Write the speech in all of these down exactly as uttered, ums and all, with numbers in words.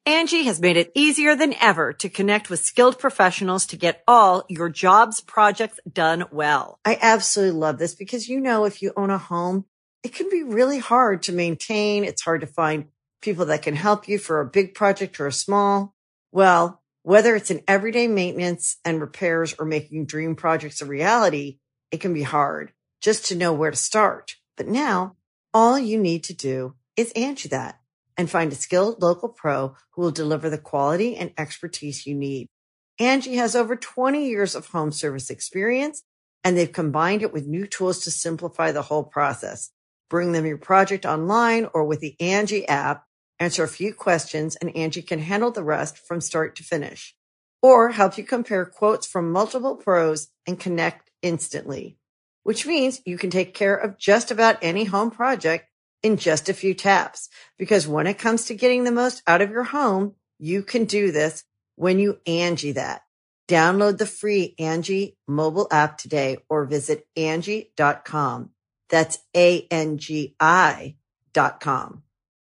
Angie has made it easier than ever to connect with skilled professionals to get all your jobs projects done well. I absolutely love this because, you know, if you own a home, it can be really hard to maintain. It's hard to find people that can help you for a big project or a small. Well, whether it's in everyday maintenance and repairs or making dream projects a reality, it can be hard just to know where to start. But now all you need to do is Angie that and find a skilled local pro who will deliver the quality and expertise you need. Angie has over twenty years of home service experience, and they've combined it with new tools to simplify the whole process. Bring them your project online or with the Angie app, answer a few questions, and Angie can handle the rest from start to finish. Or help you compare quotes from multiple pros and connect instantly, which means you can take care of just about any home project in just a few taps. Because when it comes to getting the most out of your home, you can do this when you Angie that. Download the free Angie mobile app today or visit Angie dot com. That's A N G I dot com.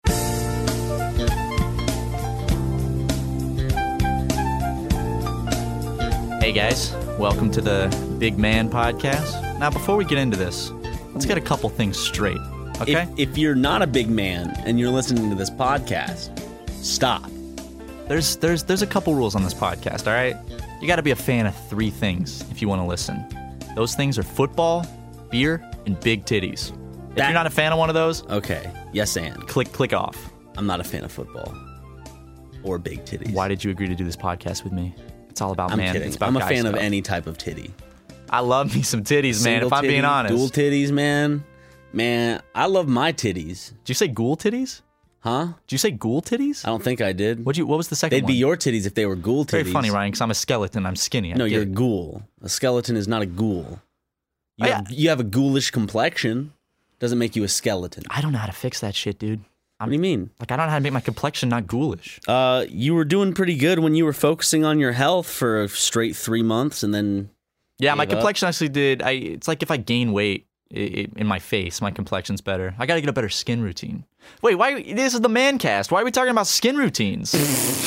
Hey guys, welcome to the Big Man Podcast. Now, before we get into this, let's get a couple things straight, okay? If, if you're not a big man and you're listening to this podcast, stop. There's there's there's a couple rules on this podcast, all right? You got to be a fan of three things if you want to listen. Those things are football, beer, and big titties. If That- you're not a fan of one of those, Okay, yes and. click click off. I'm not a fan of football or big titties. Why did you agree to do this podcast with me? It's all about I'm man. kidding. It's about I'm a guy fan stuff. of any type of titty. I love me some titties, man. Single If I'm titty, being honest. Dual titties, man. Man, I love my titties. Did you say ghoul titties? Huh? Did you say ghoul titties? I don't think I did. What you? What was the second They'd one? be your titties if they were ghoul titties. Very funny, Ryan, because I'm a skeleton. I'm skinny. I No, get you're a it. ghoul. A skeleton is not a ghoul. You, Oh, have, you have a ghoulish complexion. Doesn't make you a skeleton. I don't know how to fix that shit, dude. What do you mean? Like, I don't know how to make my complexion not ghoulish. Uh, you were doing pretty good when you were focusing on your health for a straight three months, and then Yeah, my Gave up? complexion actually did. I. It's like if I gain weight i i in my face, my complexion's better. I got to get a better skin routine. Wait, why? This is the man cast. Why are we talking about skin routines?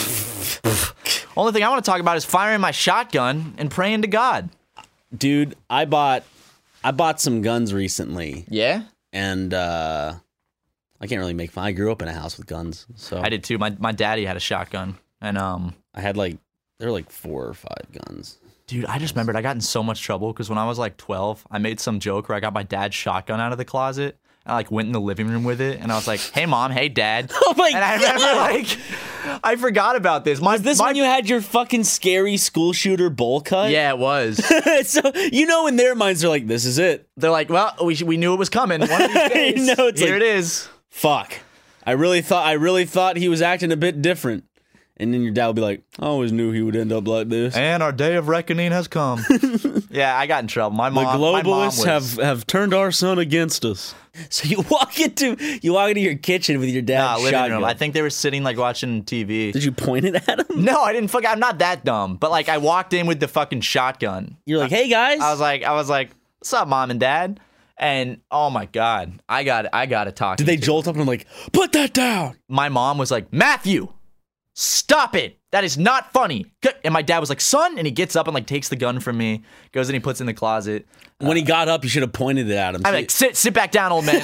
Only thing I want to talk about is firing my shotgun and praying to God. dude, I bought I bought some guns recently, Yeah? and uh, I can't really make fun. I grew up in a house with guns, so I did too. My my daddy had a shotgun. And, um, I had like there were like four or five guns. dude, I just remembered I got in so much trouble because when I was like twelve, I made some joke where I got my dad's shotgun out of the closet. I like went in the living room with it, and I was like, "Hey, mom, hey, dad." Oh my and I remember God. like, I forgot about this. My, Was this my, when you had your fucking scary school shooter bowl cut? Yeah, it was. So you know, in their minds, they're like, "This is it." They're like, "Well, we we knew it was coming. One of these days, I know, it's here like- it is." Fuck. I really thought I really thought he was acting a bit different. And then your dad would be like, I always knew he would end up like this. And our day of reckoning has come. Yeah, I got in trouble. My The mom, my mom globalists was, have, have turned our son against us. So you walk into you walk into your kitchen with your Nah, dad's living shotgun. room. I think they were sitting like watching T V. Did you point it at him? No, I didn't. Fuck, I'm not that dumb. But like, I walked in with the fucking shotgun. You're like, hey guys. I was like, I was like, "What's up, mom and dad?" And oh my god, I got, I got to talk. Did they jolt up and I'm like, put that down? My mom was like, "Matthew, stop it. That is not funny." And my dad was like, "Son," and he gets up and like takes the gun from me, goes and he puts it in the closet. When he got up, you should have pointed it at him. I'm like, "Sit, sit back down, old man."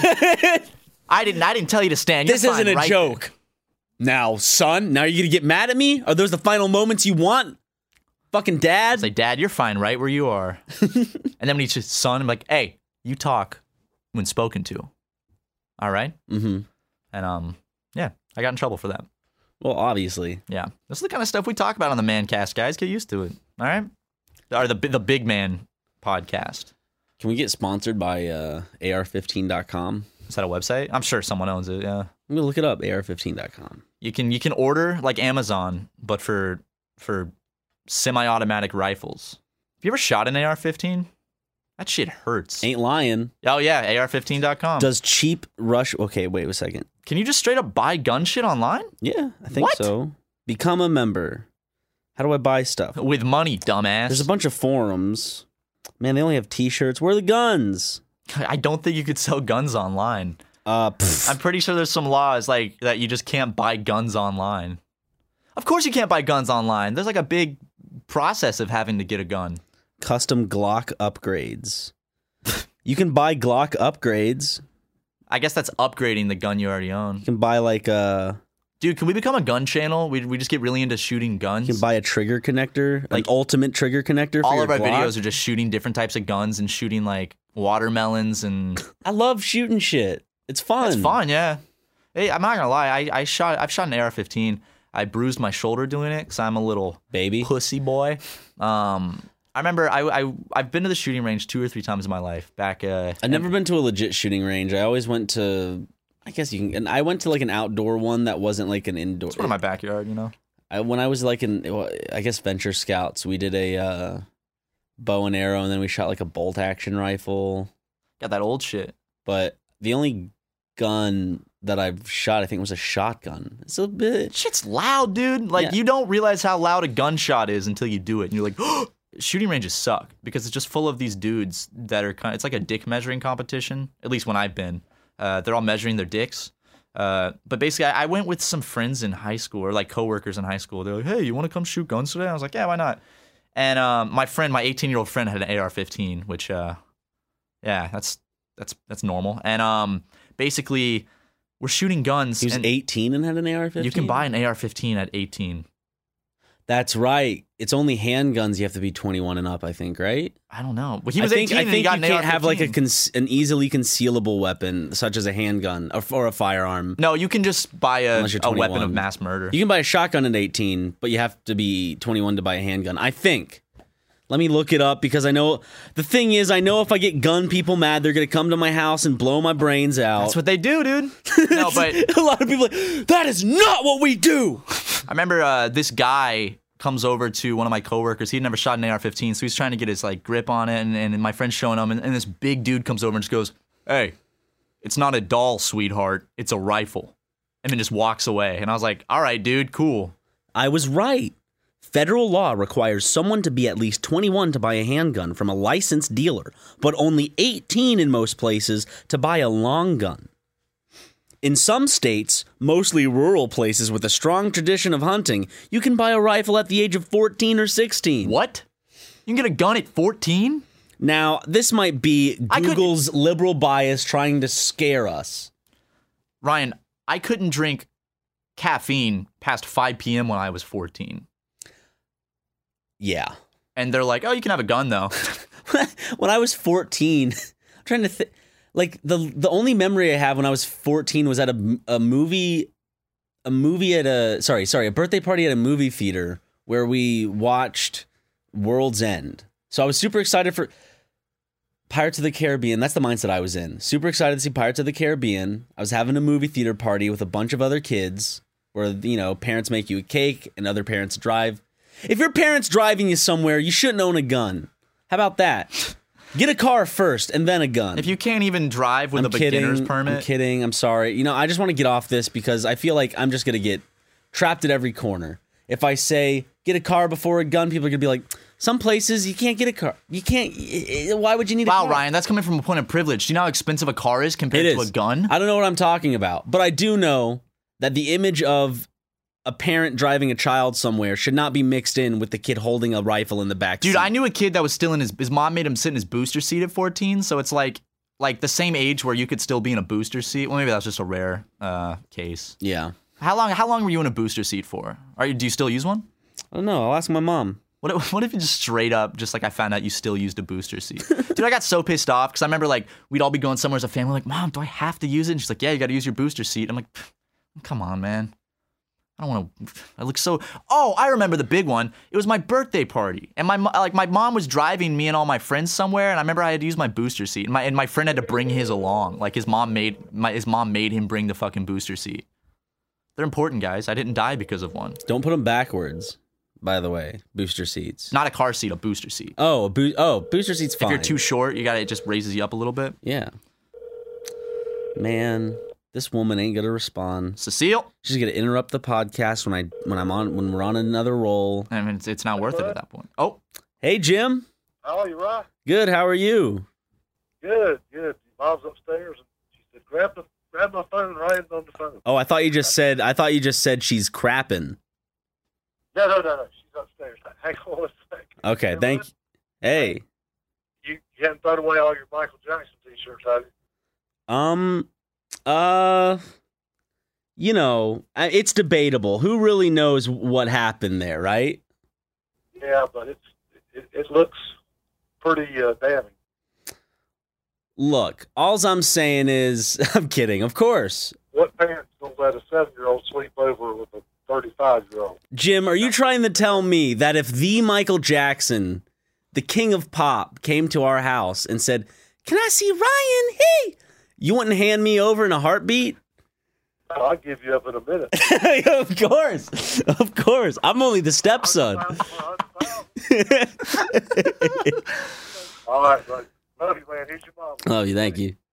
I didn't, I didn't tell you to stand. You're this fine, isn't a right? joke. Now, son, now you're gonna get mad at me? Are those the final moments you want? Fucking dad? It's like, "Dad, you're fine right where you are." And then when he's just, "Son," I'm like, "Hey, you talk when spoken to. All right?" Mm-hmm. And um, yeah, I got in trouble for that. Well, obviously. Yeah, this is the kind of stuff we talk about on the Man Cast, guys. Get used to it. All right, or the the Big Man Podcast. Can we get sponsored by uh, A R fifteen dot com? Is that a website? I'm sure someone owns it. Yeah, I'm gonna look it up. A R fifteen dot com. you can you can order like Amazon, but for for semi-automatic rifles. Have you ever shot an A R fifteen? That shit hurts. Ain't lying. Oh yeah, A R fifteen dot com. Does cheap rush? Okay, wait a second. Can you just straight up buy gun shit online Yeah, I think What? so. Become a member. How do I buy stuff? with money, dumbass? There's a bunch of forums. Man, they only have T-shirts. Where are the guns? I don't think you could sell guns online. Uh, pff, I'm pretty sure there's some laws like that you just can't buy guns online. Of course you can't buy guns online. There's like a big process of having to get a gun. Custom Glock upgrades. You can buy Glock upgrades. I guess that's upgrading the gun you already own. You can buy like a... Dude, can we become a gun channel? We we just get really into shooting guns. You can buy a trigger connector, Like, an ultimate trigger connector for all your of our Glock. videos are just shooting different types of guns and shooting like watermelons and I love shooting shit. It's fun. it's fun, yeah. Hey, I'm not gonna lie. I, I shot I've shot an A R fifteen. I bruised my shoulder doing it because I'm a little Baby. pussy boy. Um, I remember I, I I've been to the shooting range two or three times in my life. Back, uh, I've never been to a legit shooting range. I always went to, I guess you can, and I went to like an outdoor one that wasn't like an indoor. it's one in my backyard, you know. I, when I was like in, I guess Venture Scouts, we did a uh, bow and arrow, and then we shot like a bolt action rifle. Got that old shit. But the only gun that I've shot, I think, was a shotgun. It's a bit. Shit's loud, dude. Like Yeah. you don't realize how loud a gunshot is until you do it, and you're like, oh! Shooting ranges suck because it's just full of these dudes that are kind of, it's like a dick measuring competition. At least when I've been, uh, they're all measuring their dicks. Uh, but basically, I, I went with some friends in high school or like coworkers in high school. They're like, "Hey, you want to come shoot guns today?" I was like, "Yeah, why not?" And um, my friend, my eighteen year old friend, had an A R fifteen, which, uh, yeah, that's that's that's normal. And um, basically, we're shooting guns. He was and eighteen and had an A R fifteen? You can buy an A R fifteen at eighteen. That's right. It's only handguns you have to be twenty-one and up, I think, right? I don't know. But he was I think, eighteen I and think he got you an can't A R fifteen. have like a con- an easily concealable weapon, such as a handgun or, or a firearm. No, you can just buy a, Unless you're a weapon twenty-one. of mass murder. You can buy a shotgun at eighteen, but you have to be twenty-one to buy a handgun. I think. Let me look it up because I know the thing is, I know if I get gun people mad, they're gonna come to my house and blow my brains out. That's what they do, dude. No, but a lot of people are like, that is not what we do. I remember uh, this guy comes over to one of my coworkers. He'd never shot an A R fifteen, so he's trying to get his like grip on it, and, and my friend's showing him, and, and this big dude comes over and just goes, "Hey, it's not a doll, sweetheart. It's a rifle," and then just walks away. And I was like, "All right, dude, cool." I was right. Federal law requires someone to be at least twenty-one to buy a handgun from a licensed dealer, but only eighteen in most places to buy a long gun. In some states, mostly rural places with a strong tradition of hunting, you can buy a rifle at the age of fourteen or sixteen. What? You can get a gun at fourteen? Now, this might be I could- Google's liberal bias trying to scare us. Ryan, I couldn't drink caffeine past five p.m. when I was fourteen. Yeah. And they're like, "Oh, you can have a gun, though." When I was fourteen, I'm trying to think. Like the the only memory I have when I was fourteen was at a, a movie, a movie at a sorry sorry a birthday party at a movie theater where we watched World's End. So I was super excited for Pirates of the Caribbean. That's the mindset I was in. Super excited to see Pirates of the Caribbean. I was having a movie theater party with a bunch of other kids where, you know, parents make you a cake and other parents drive. If your parents driving you somewhere, you shouldn't own a gun. How about that? Get a car first and then a gun. If you can't even drive with I'm a beginner's kidding, permit. I'm kidding. I'm sorry. You know, I just want to get off this because I feel like I'm just going to get trapped at every corner. If I say get a car before a gun, people are going to be like, some places you can't get a car. You can't. Why would you need a Wow, car? Ryan, that's coming from a point of privilege. Do you know how expensive a car is compared It to is. a gun? I don't know what I'm talking about, but I do know that the image of a parent driving a child somewhere should not be mixed in with the kid holding a rifle in the back Dude, seat. I knew a kid that was still in his his mom made him sit in his booster seat at fourteen, so it's like like the same age where you could still be in a booster seat. Well, maybe that's just a rare uh, case. Yeah. How long how long were you in a booster seat for? Are you do you still use one? I don't know. I'll ask my mom. What if, what if you just straight up, just like I found out you still used a booster seat? Dude, I got so pissed off because I remember like we'd all be going somewhere as a family, like, "Mom, do I have to use it?" And she's like, "Yeah, you got to use your booster seat." I'm like, "Come on, man. I don't want to." I look so. Oh, I remember the big one. It was my birthday party, and my mo- like my mom was driving me and all my friends somewhere, and I remember I had to use my booster seat, and my and my friend had to bring his along. Like his mom made my his mom made him bring the fucking booster seat. They're important, guys. I didn't die because of one. Don't put them backwards, by the way. Booster seats. Not a car seat, a booster seat. Oh, a bo- oh, booster seat's fine. If you're too short, you got to it just raises you up a little bit. Yeah. Man, this woman ain't gonna respond. Cecile. She's gonna interrupt the podcast when I when I'm on when we're on another roll. I mean, it's, it's not worth it at that point. Oh, Hey, Jim. Oh, you're right. Good. How are you? Good, good. Mom's upstairs, and she said, "Grab the, grab my phone, right on the phone." Oh, I thought you just said. I thought you just said she's crapping. No, no, no, no. She's upstairs. Hang on one second. Okay, Hey, thank Lynn, Hey. You, you haven't thrown away all your Michael Jackson T-shirts, have you? Um, uh, you know, I- it's debatable. Who really knows what happened there, right? Yeah, but it's it, it looks pretty uh, damning. Look, alls I'm saying is, I'm kidding, of course. What parents gonna let a seven-year-old sleep over with a thirty-five-year-old? Jim, are you trying to tell me that if the Michael Jackson, the king of pop, came to our house and said, "Can I see Ryan? Hey," you wouldn't hand me over in a heartbeat? I'll give you up in a minute. Of course, of course. I'm only the stepson. All right, buddy. Love you, man. Here's your mom. Love you, thank you.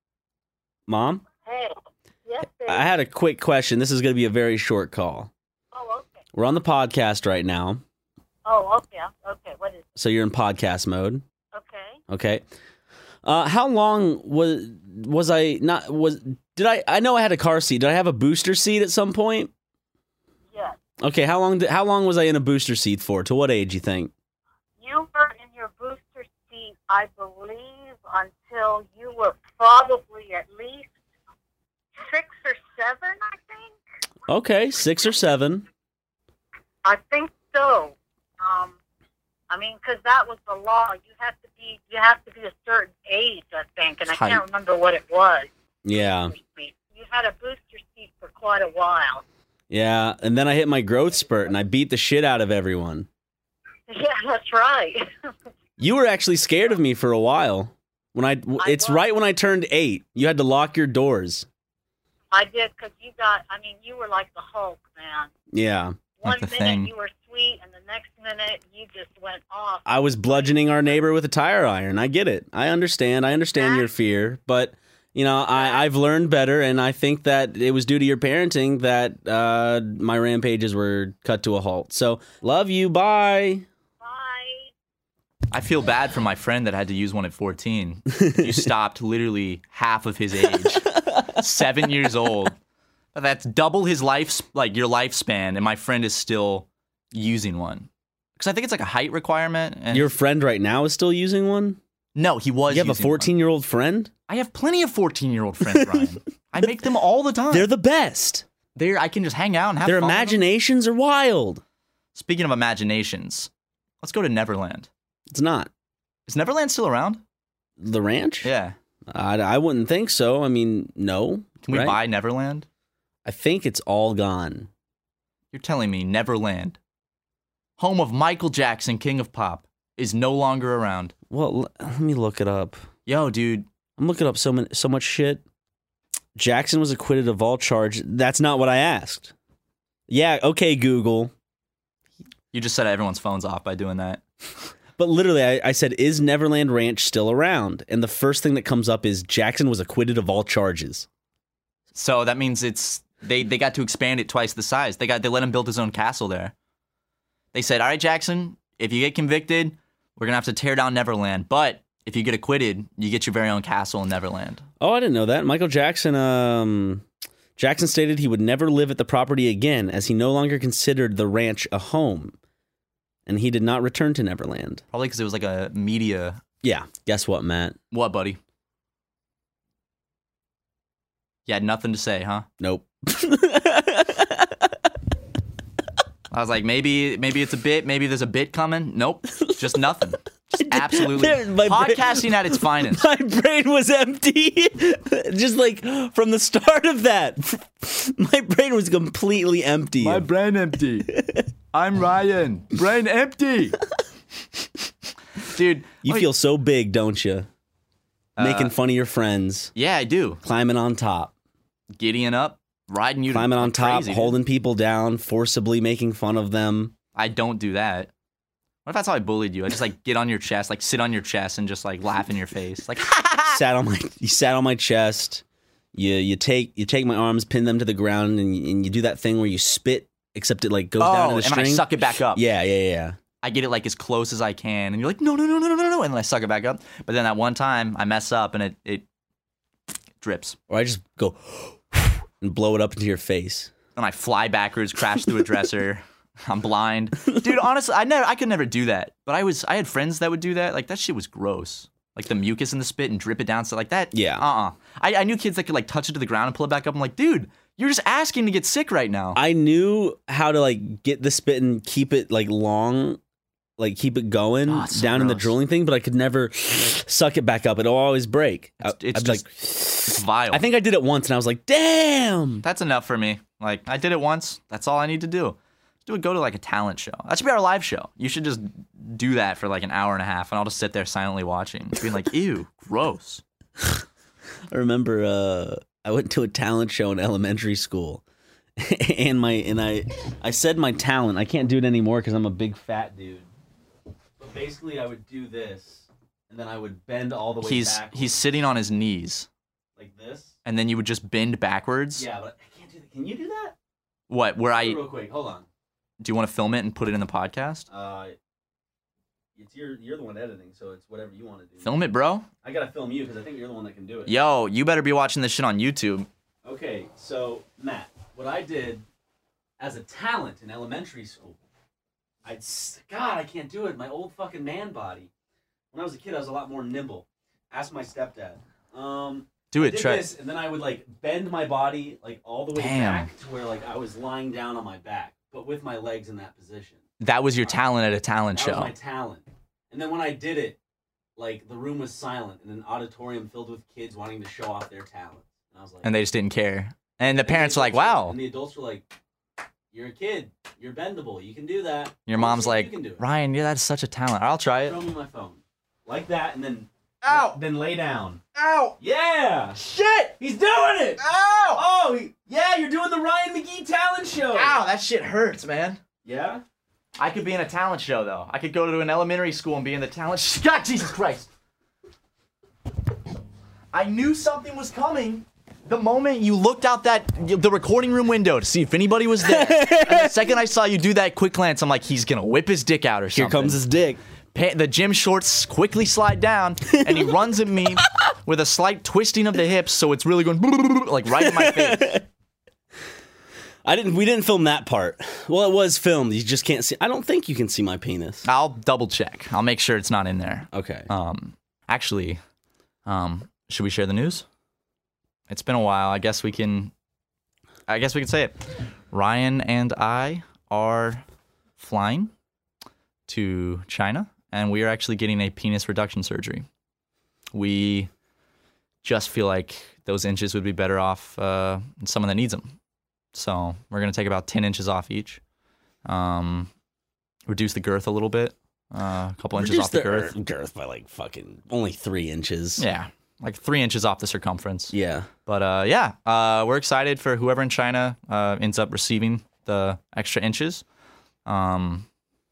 Mom, Hey. Yes, baby. I had a quick question. This is going to be a very short call. Oh, okay. We're on the podcast right now, Oh, okay. Okay. What is it? so you're in podcast mode. Okay. Okay. Uh, how long was was I not was did I I know I had a car seat. Did I have a booster seat at some point? Yes. Okay, how long did, how long was I in a booster seat for? To what age you think? You were in your booster seat, I believe, until you were probably at least six or seven, I think. Okay, six or seven. I think so. Um, I mean, because that was the law. You have to be, you have to be a certain age, I think, and I Height. can't remember what it was. Yeah, You had a booster seat for quite a while. yeah. And then I hit my growth spurt and I beat the shit out of everyone. Yeah, that's right. You were actually scared of me for a while. When I, I it's was. right when I turned eight. You had to lock your doors. I did, because you got, I mean, you were like the Hulk, man. Yeah, One Like the minute Thing. you were sweet, and the next minute you just went off. I was bludgeoning our neighbor with a tire iron. I get it. I understand. I understand your fear, but you know, I, I've learned better, and I think that it was due to your parenting that uh, my rampages were cut to a halt. So, love you. Bye. Bye. I feel bad for my friend that had to use one at fourteen. You stopped literally half of his age. Seven years old. That's double his life, like your lifespan, and my friend is still using one. Because I think it's like a height requirement. And Your friend right now is still using one? no, he was. You have a using one. fourteen-year-old friend? I have plenty of fourteen-year-old friends, Ryan. I make them all the time. They're the best. There, I can just hang out and have Their fun with them. imaginations are wild. Speaking of imaginations, let's go to Neverland. It's not. Is Neverland still around? The ranch? Yeah. I, I wouldn't think so. I mean, no. Can we right? buy Neverland? I think it's all gone. You're telling me Neverland, home of Michael Jackson, King of Pop, is no longer around. Well, l- let me look it up. Yo, dude. I'm looking up so many, so much shit. Jackson was acquitted of all charge. That's not what I asked. Yeah, okay, Google. You just set everyone's phones off by doing that. But literally, I, I said, is Neverland Ranch still around? And the first thing that comes up is Jackson was acquitted of all charges. So that means it's they, they got to expand it twice the size. They got they let him build his own castle there. They said, all right, Jackson, if you get convicted, we're gonna have to tear down Neverland. But if you get acquitted, you get your very own castle in Neverland. Oh, I didn't know that. Michael Jackson, um, Jackson stated he would never live at the property again as he no longer considered the ranch a home. And he did not return to Neverland. Probably because it was like a media. Yeah, guess what, Matt? What, buddy? You had nothing to say, huh? Nope. I was like, maybe maybe it's a bit, maybe there's a bit coming. Nope, just nothing. Just absolutely. There- my brain- Podcasting at its finest. My brain was empty. Just like from the start of that. My brain was completely empty. brain empty. I'm Ryan. Brain empty. Dude, you wait, feel so big, don't you? Making fun of your friends, yeah, I do. climbing on top, Giddying up, riding you. climbing on like top, crazy, dude. holding people down, forcibly making fun of them. I don't do that. What if that's how I bullied you? I just like get on your chest, like sit on your chest and just like laugh in your face. Like, sat on my, you sat on my chest. You you take you take my arms, pin them to the ground, and you, and you do that thing where you spit, except it like goes down to oh, the and string. then I suck it back up. Yeah, yeah, yeah. I get it like as close as I can, and you're like, no, no, no, no, no, no, no, and then I suck it back up. But then that one time I mess up and it it drips, Or I just go and blow it up into your face. and I fly backwards, crash through a dresser. I'm blind. Dude, honestly, I never I could never do that. But I was I had friends that would do that. Like that shit was gross. Like the mucus in the spit and drip it down so like that. Yeah. Uh-uh. I, I knew kids that could like touch it to the ground and pull it back up. I'm like, dude, you're just asking to get sick right now. I knew how to like get the spit and keep it like long, like keep it going Oh, it's so down in the gross. drooling thing, but I could never suck it back up. It'll always break. It's, I- it's I'd be just like, it's vile. I think I did it once, and I was like, damn. That's enough for me. Like, I did it once. That's all I need to do. Do it. Go to like a talent show. That should be our live show. You should just do that for like an hour and a half, and I'll just sit there silently watching, being like, ew, gross. I remember uh, I went to a talent show in elementary school, and my and I I said my talent. I can't do it anymore because I'm a big fat dude. But basically, I would do this, and then I would bend all the way He's backwards, he's sitting on his knees, like this. and then you would just bend backwards. Yeah, but I can't do that. Can you do that? What? Where I Real quick, hold on. do you want to film it and put it in the podcast? Uh, it's your you're the one editing, so it's whatever you want to do. Film it, bro. I gotta film you because I think you're the one that can do it. Yo, you better be watching this shit on YouTube. Okay, so Matt, what I did as a talent in elementary school, I'd s- God, I can't do it. My old fucking man body. When I was a kid, I was a lot more nimble. Ask my stepdad. Um, Do I it. did Try. this, and then I would like bend my body like all the way Damn. back to where like I was lying down on my back, but with my legs in that position. That was your talent at a talent That show. was my talent. And then when I did it, like the room was silent in an auditorium filled with kids wanting to show off their talent. And I was like, And they just didn't care. And the and parents were like, adults wow. And the adults were like, "You're a kid. You're bendable. You can do that." Your Go mom's see if like, you can do it. Ryan, yeah, that's such a talent. I'll try it. Show me my phone, like that, and then Ow! then lay down. Ow! Yeah, Shit! he's doing it. Ow! Oh, he- yeah, you're doing the Ryan McGee talent show. Ow! That shit hurts, man. Yeah. I could be in a talent show, though. I could go to an elementary school and be in the talent sh- God, Jesus Christ. I knew something was coming the moment you looked out that the recording room window to see if anybody was there. And the second I saw you do that quick glance, I'm like, he's gonna whip his dick out or something. Here comes his dick. Pa- the gym shorts quickly slide down, and he runs at me with a slight twisting of the hips, so it's really going like right in my face. I didn't. We didn't film that part. Well, it was filmed. You just can't see. I don't think you can see my penis. I'll double check. I'll make sure it's not in there. Okay. Um, actually, um, should we share the news? It's been a while. I guess we can. I guess we can say it. Ryan and I are flying to China, and we are actually getting a penis reduction surgery. We just feel like those inches would be better off uh, someone that needs them. So we're gonna take about ten inches off each. Um, reduce the girth a little bit, uh, a couple inches Reduce off the, girth. girth by like fucking only three inches. Yeah, like three inches off the circumference. Yeah. But uh, yeah, uh, we're excited for whoever in China uh, ends up receiving the extra inches. Um,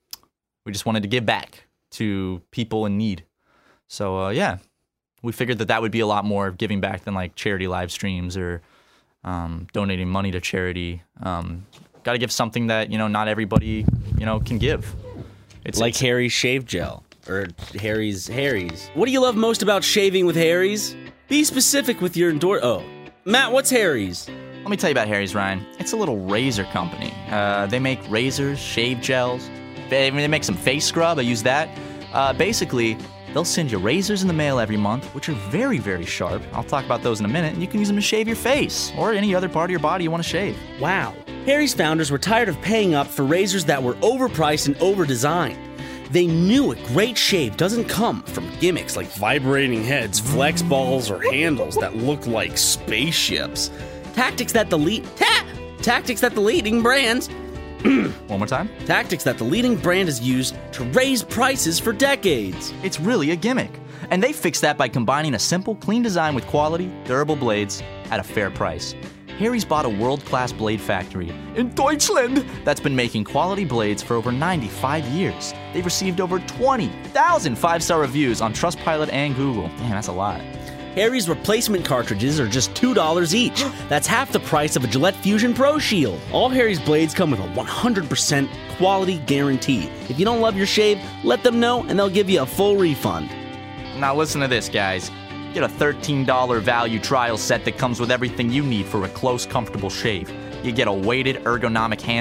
we just wanted to give back to people in need. So uh, yeah, we figured that that would be a lot more giving back than like charity live streams or um, donating money to charity. Um, Got to give something that, you know, not everybody, you know, can give. It's Like it's, Harry's shave gel. Or Harry's Harry's. What do you love most about shaving with Harry's? Be specific with your endor- Oh. Matt, what's Harry's? Let me tell you about Harry's, Ryan. It's a little razor company. Uh, they make razors, shave gels. They, they make some face scrub. I use that. Uh, basically, they'll send you razors in the mail every month, which are very, very sharp. I'll talk about those in a minute. And you can use them to shave your face or any other part of your body you want to shave. Wow. Harry's founders were tired of paying up for razors that were overpriced and overdesigned. They knew a great shave doesn't come from gimmicks like vibrating heads, flex balls, or handles that look like spaceships. Tactics that the lead ta- tactics that the leading brands One more time. tactics that the leading brand has used to raise prices for decades. It's really a gimmick. And they fix that by combining a simple, clean design with quality, durable blades at a fair price. Harry's bought a world-class blade factory in Deutschland that's been making quality blades for over ninety-five years. They've received over twenty thousand five-star reviews on Trustpilot and Google. Damn, that's a lot. Harry's replacement cartridges are just two dollars each. That's half the price of a Gillette Fusion Pro Shield. All Harry's blades come with a one hundred percent quality guarantee. If you don't love your shave, let them know and they'll give you a full refund. Now listen to this, guys. Get a thirteen dollars value trial set that comes with everything you need for a close, comfortable shave. You get a weighted ergonomic handle,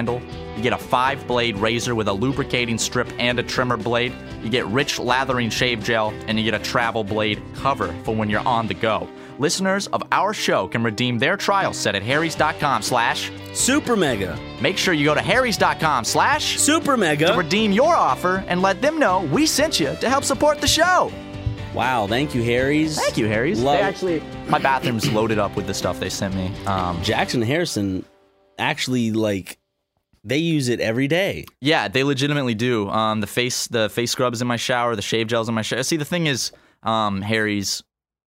You get a five-blade razor with a lubricating strip and a trimmer blade. You get rich lathering shave gel, and you get a travel blade cover for when you're on the go. Listeners of our show can redeem their trial set at harrys.com slash Super Mega. Make sure you go to harrys.com slash Super Mega to redeem your offer and let them know we sent you to help support the show. Wow, thank you, Harry's. Thank you, Harry's. Love they actually, my bathroom's loaded up with the stuff they sent me. Um, Jackson Harrison actually, like, they use it every day. Yeah, they legitimately do. Um, the face, the face scrubs in my shower, the shave gels in my shower. See, the thing is, um, Harry's,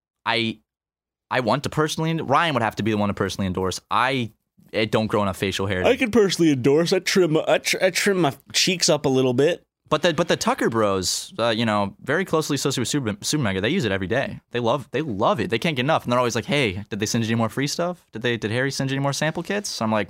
I, I want to personally. Ryan would have to be the one to personally endorse. I, I don't grow enough facial hair. I can personally endorse. I trim, I, tr- I trim my cheeks up a little bit. But the but the Tucker Bros, uh, you know, very closely associated with Super, Super Mega, they use it every day. They love they love it. They can't get enough, and they're always like, "Hey, did they send you any more free stuff? Did they did Harry send you any more sample kits?" So I'm like,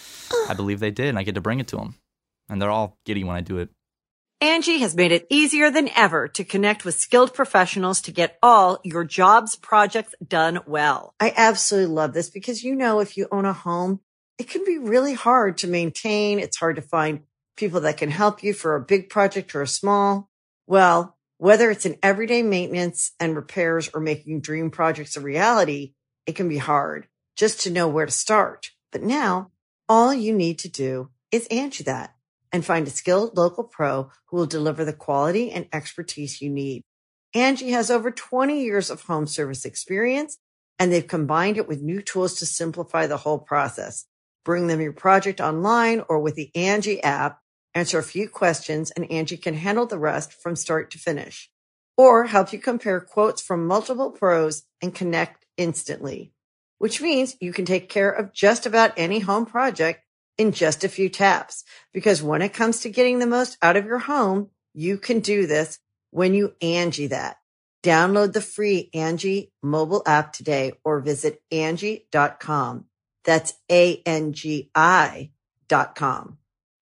I believe they did, and I get to bring it to them, and they're all giddy when I do it. Angie has made it easier than ever to connect with skilled professionals to get all your jobs projects done well. I absolutely love this because, you know, if you own a home, it can be really hard to maintain. It's hard to find people that can help you for a big project or a small. Well, whether it's in everyday maintenance and repairs or making dream projects a reality, it can be hard just to know where to start. But now all you need to do is Angie that and find a skilled local pro who will deliver the quality and expertise you need. Angie has over twenty years of home service experience, and they've combined it with new tools to simplify the whole process. Bring them your project online or with the Angie app. Answer a few questions, and Angie can handle the rest from start to finish. Or help you compare quotes from multiple pros and connect instantly, which means you can take care of just about any home project in just a few taps. Because when it comes to getting the most out of your home, you can do this when you Angie that. Download the free Angie mobile app today or visit Angie dot com. That's A N G I dot com.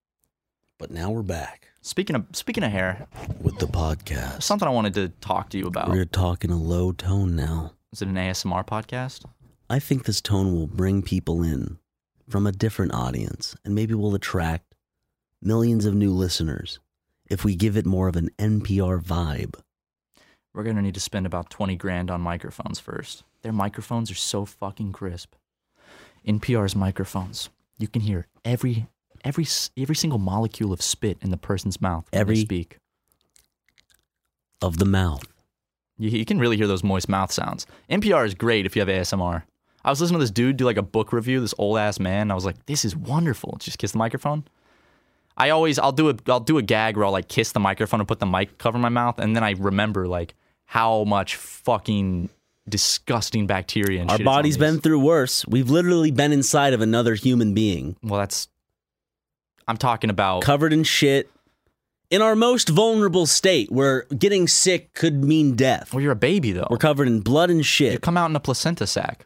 But now we're back Speaking of speaking of hair, with the podcast. something I wanted to talk to you about. We're talking a low tone now. Is it an A S M R podcast? I think this tone will bring people in from a different audience, and maybe we'll attract millions of new listeners if we give it more of an N P R vibe. We're going to need to spend about twenty grand on microphones first. Their microphones are so fucking crisp. N P R's microphones, you can hear every every every single molecule of spit in the person's mouth when Every- they speak. Of the mouth. You, you can really hear those moist mouth sounds. N P R is great if you have A S M R. I was listening to this dude do like a book review, this old ass man. And I was like, this is wonderful. Just kiss the microphone. I always, I'll do a, I'll do a gag where I'll like kiss the microphone and put the mic cover in my mouth, and then I remember like how much fucking disgusting bacteria and Our shit is on body's these. been through worse. We've literally been inside of another human being, Well, that's. I'm talking about. covered in shit, in our most vulnerable state, where getting sick could mean death. Well, you're a baby though. We're covered in blood and You shit. come out in a placenta sac.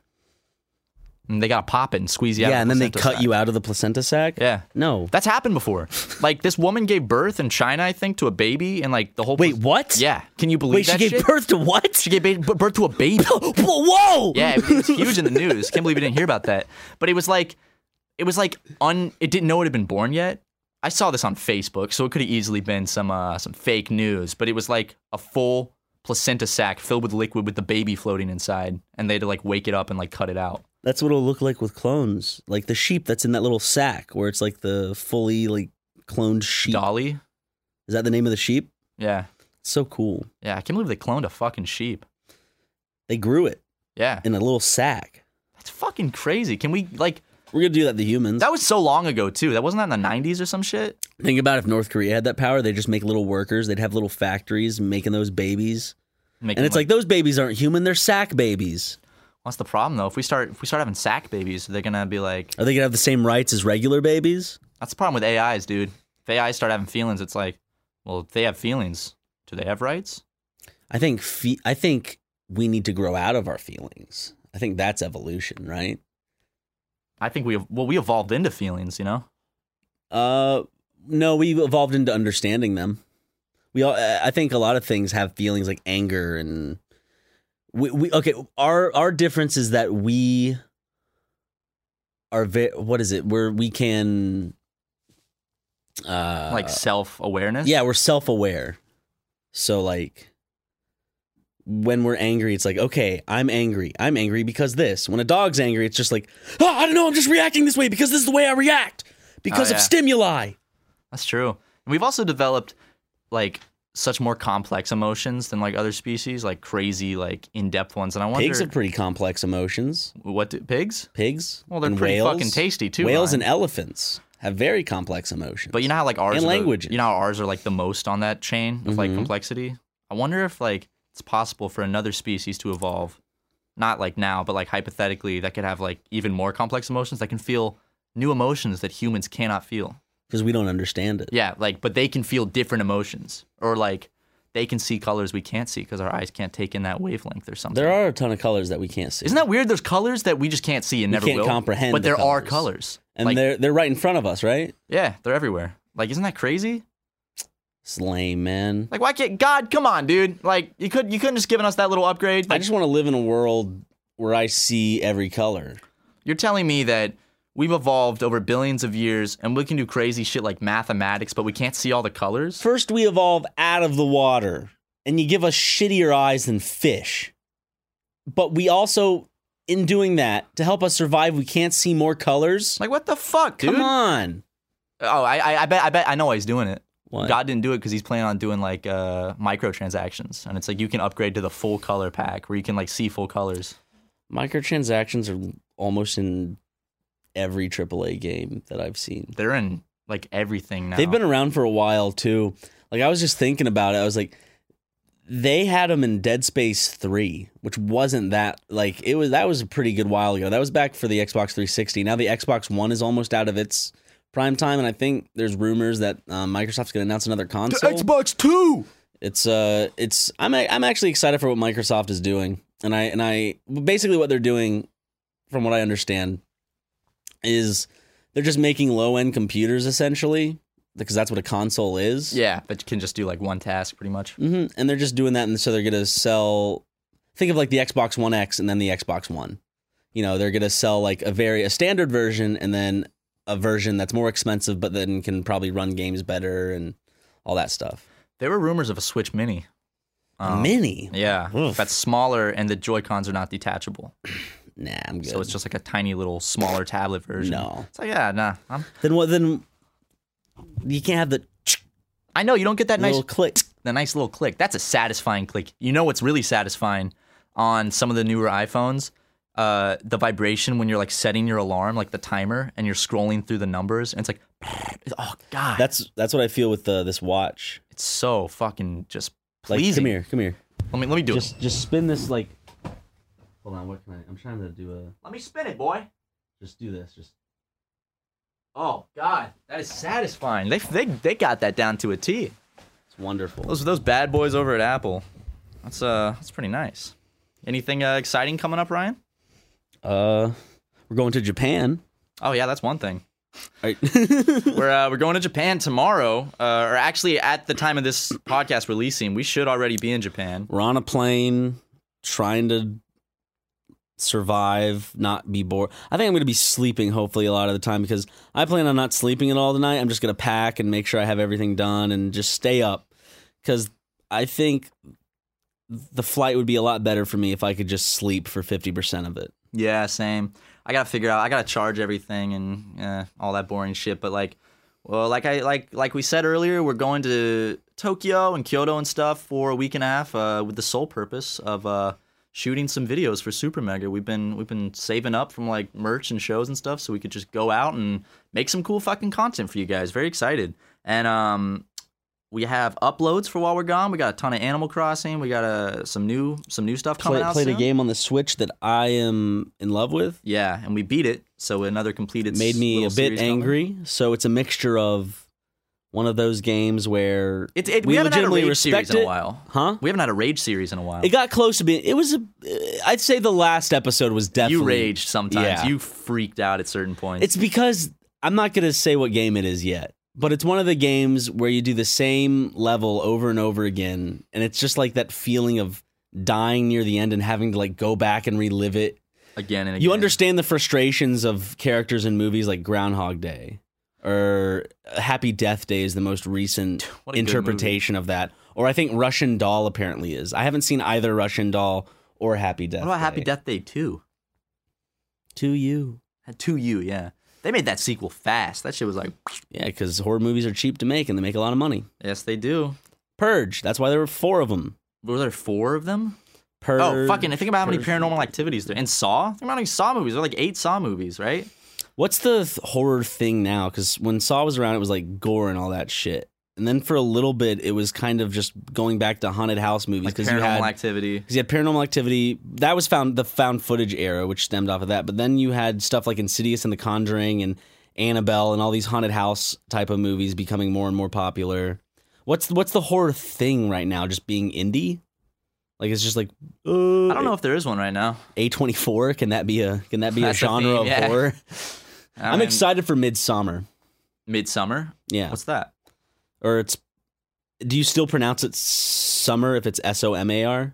And they gotta pop it and squeeze you out. Yeah, of and the then they placenta cut sac. you out of the placenta sac? Yeah. No. That's happened before. Like this woman gave birth in China, I think, to a baby, and like the whole. Wait, what? Yeah. Can you believe Wait, she that gave shit? birth to what? She gave ba- birth to a baby. Whoa! Yeah, it was huge in the news. Can't believe you didn't hear about that. But it was like, it was like un. It didn't know it had been born yet. I saw this on Facebook, so it could have easily been some uh, some fake news. But it was like a full placenta sac filled with liquid with the baby floating inside, and they had to like wake it up and like cut it out. That's what it'll look like with clones. Like the sheep that's in that little sack where it's like the fully like cloned sheep. Dolly. Is that the name of the sheep? Yeah, So cool. yeah. I can't believe they cloned a fucking sheep. They grew it Yeah, in a little sack. that's fucking crazy. Can we like? We're going to do that to humans. That was so long ago too. That wasn't that in the nineties or some shit. Think about if North Korea had that power, they'd just make little workers. They'd have little factories making those babies. Making, And it's like, those babies aren't human, they're sack babies. what's the problem though? If we start if we start having sack babies, they're gonna be like, Are they going to have the same rights as regular babies? that's the problem with A Is, dude. If A Is start having feelings, it's like, well, if they have feelings, do they have rights? I think fe- I think we need to grow out of our feelings. I think that's evolution, right? I think we well we evolved into feelings, you know. Uh, no, we evolved into understanding them. We all, I think a lot of things have feelings like anger and we, we okay. Our our difference is that we are ve- what is it? Where we can Uh, Like self-awareness? yeah, we're self-aware. So like when we're angry, it's like, okay, I'm angry. I'm angry because this. When a dog's angry, it's just like, oh, I don't know, I'm just reacting this way because this is the way I react because Oh, yeah. of stimuli. That's true. And we've also developed like such more complex emotions than like other species, like crazy, like in-depth ones. And I wonder, Pigs have pretty complex emotions. what do, pigs? Pigs. Well, they're and pretty whales, fucking tasty too. Whales Ryan. and elephants have very complex emotions. But you know how like ours And are the- languages. you know how ours are like the most on that chain of like Mhm. complexity. I wonder if like it's possible for another species to evolve, not like now, but like hypothetically, that could have like even more complex emotions that can feel new emotions that humans cannot feel. because we don't understand it. Yeah, like but they can feel different emotions, or like they can see colors we can't see because our eyes can't take in that wavelength or something. There are a ton of colors that we can't see. Isn't that weird? There's colors that we just can't see and We never can't will comprehend but the there are colors. colors, and like, they're they're right in front of us, right? yeah, they're everywhere. Like, isn't that crazy? It's lame, man. Like, why can't God? Come on, dude. Like, you could you couldn't just given us that little upgrade. I Like, just want to live in a world where I see every color. you're telling me that we've evolved over billions of years and we can do crazy shit like mathematics, but we can't see all the colors? First, we evolve out of the water, and you give us shittier eyes than fish. But we also, in doing that, to help us survive, we can't see more colors. Like, what the fuck, dude? Come on. Oh, I, I, I bet, I bet, I know why he's doing it. What? God didn't do it because he's planning on doing like uh, microtransactions, and it's like you can upgrade to the full color pack where you can like see full colors. Microtransactions are almost in every triple A game that I've seen. They're in like everything now. They've been around for a while too. Like I was just thinking about it. I was like, they had them in Dead Space three, which wasn't that like it was. That was a pretty good while ago. That was back for the Xbox three sixty. Now the Xbox One is almost out of its prime time, and I think there's rumors that um, Microsoft's going to announce another console. Xbox Two. It's uh, it's I'm I'm actually excited for what Microsoft is doing, and I and I basically what they're doing, from what I understand, is they're just making low end computers essentially, because that's what a console is. Yeah, but you can just do like one task pretty much. hmm And they're just doing that, and so they're gonna sell. Think of like the Xbox One X and then the Xbox One. You know, they're gonna sell like a very a standard version and then a version that's more expensive, but then can probably run games better and all that stuff. There were rumors of a Switch Mini. Um, Mini, Yeah, Oof. that's smaller and the Joy-Cons are not detachable. nah, I'm good. So it's just like a tiny little smaller tablet version. No. It's like, yeah, nah. I'm, Then what? Then you can't have the I know, you don't get that nice little click. the nice little click. That's a satisfying click. You know what's really satisfying on some of the newer iPhones? Uh, the vibration when you're like setting your alarm, like the timer, and you're scrolling through the numbers, and it's like, oh god, That's that's what I feel with the, this watch. it's so fucking just Like, pleasing. come here, come here. Let me let me do Just it. just spin this like. Hold on, what can I? I'm trying to do a. Let me spin it, boy. Just do this. Just. Oh god, that is satisfying. They they they got that down to a T. It's wonderful. Those those bad boys over at Apple. That's uh that's pretty nice. Anything uh, exciting coming up, Ryan? Uh, we're going to Japan. Oh yeah, that's one thing. Right. We're uh, we're going to Japan tomorrow, uh, or actually at the time of this podcast releasing, we should already be in Japan. We're on a plane, trying to survive, not be bored. I think I'm going to be sleeping hopefully a lot of the time because I plan on not sleeping at all tonight. I'm just going to pack and make sure I have everything done and just stay up because I think the flight would be a lot better for me if I could just sleep for fifty percent of it. Yeah, same. I gotta figure out. I gotta charge everything and uh, all that boring shit. But like, well, like I like like we said earlier, we're going to Tokyo and Kyoto and stuff for a week and a half uh, with the sole purpose of uh, shooting some videos for Super Mega. We've been we've been saving up from like merch and shows and stuff so we could just go out and make some cool fucking content for you guys. Very excited. And um, we have uploads for while we're gone. We got a ton of Animal Crossing. We got uh, some new some new stuff coming Play, out played soon. a game on the Switch that I am in love with. Yeah, and we beat it. So another completed. Made me a little bit series coming. angry. So it's a mixture of one of those games where It, it, we, we haven't had a legitimately rage series respect in a it. while. Huh? We haven't had a rage series in a while. It got close to being. It was a. I'd say the last episode was definitely. You raged sometimes. Yeah. You freaked out at certain points. It's because I'm not going to say what game it is yet, but it's one of the games where you do the same level over and over again, and it's just like that feeling of dying near the end and having to like go back and relive it. again and again. You understand the frustrations of characters in movies like Groundhog Day or Happy Death Day is the most recent What a good interpretation of that. Or I think Russian Doll apparently is. I haven't seen either Russian Doll or Happy Death What about Day. Happy Death Day two? To You. Had two U, yeah. They made that sequel fast. That shit was like, Yeah, because horror movies are cheap to make and they make a lot of money. yes, they do. Purge. That's why there were four of them. Were there four of them? Purge. Oh, fucking! Think about how many Purge. Paranormal Activities there. And Saw. Think about how many Saw movies. There are like eight Saw movies, right? What's the th- horror thing now? Because when Saw was around, it was like gore and all that shit. And then for a little bit, it was kind of just going back to haunted house movies Like because Paranormal you had Activity. because you had Paranormal Activity. That was found the found footage era, which stemmed off of that. But then you had stuff like Insidious and The Conjuring and Annabelle and all these haunted house type of movies becoming more and more popular. What's what's the horror thing right now? Just being indie? Like it's just like uh, I don't know if there is one right now. A twenty-four. Can that be a can that be That's a a genre theme, of yeah. horror? I I'm mean, excited for Midsummer. Midsummer. Yeah, What's that? or it's. Do you still pronounce it summer if it's S O M A R?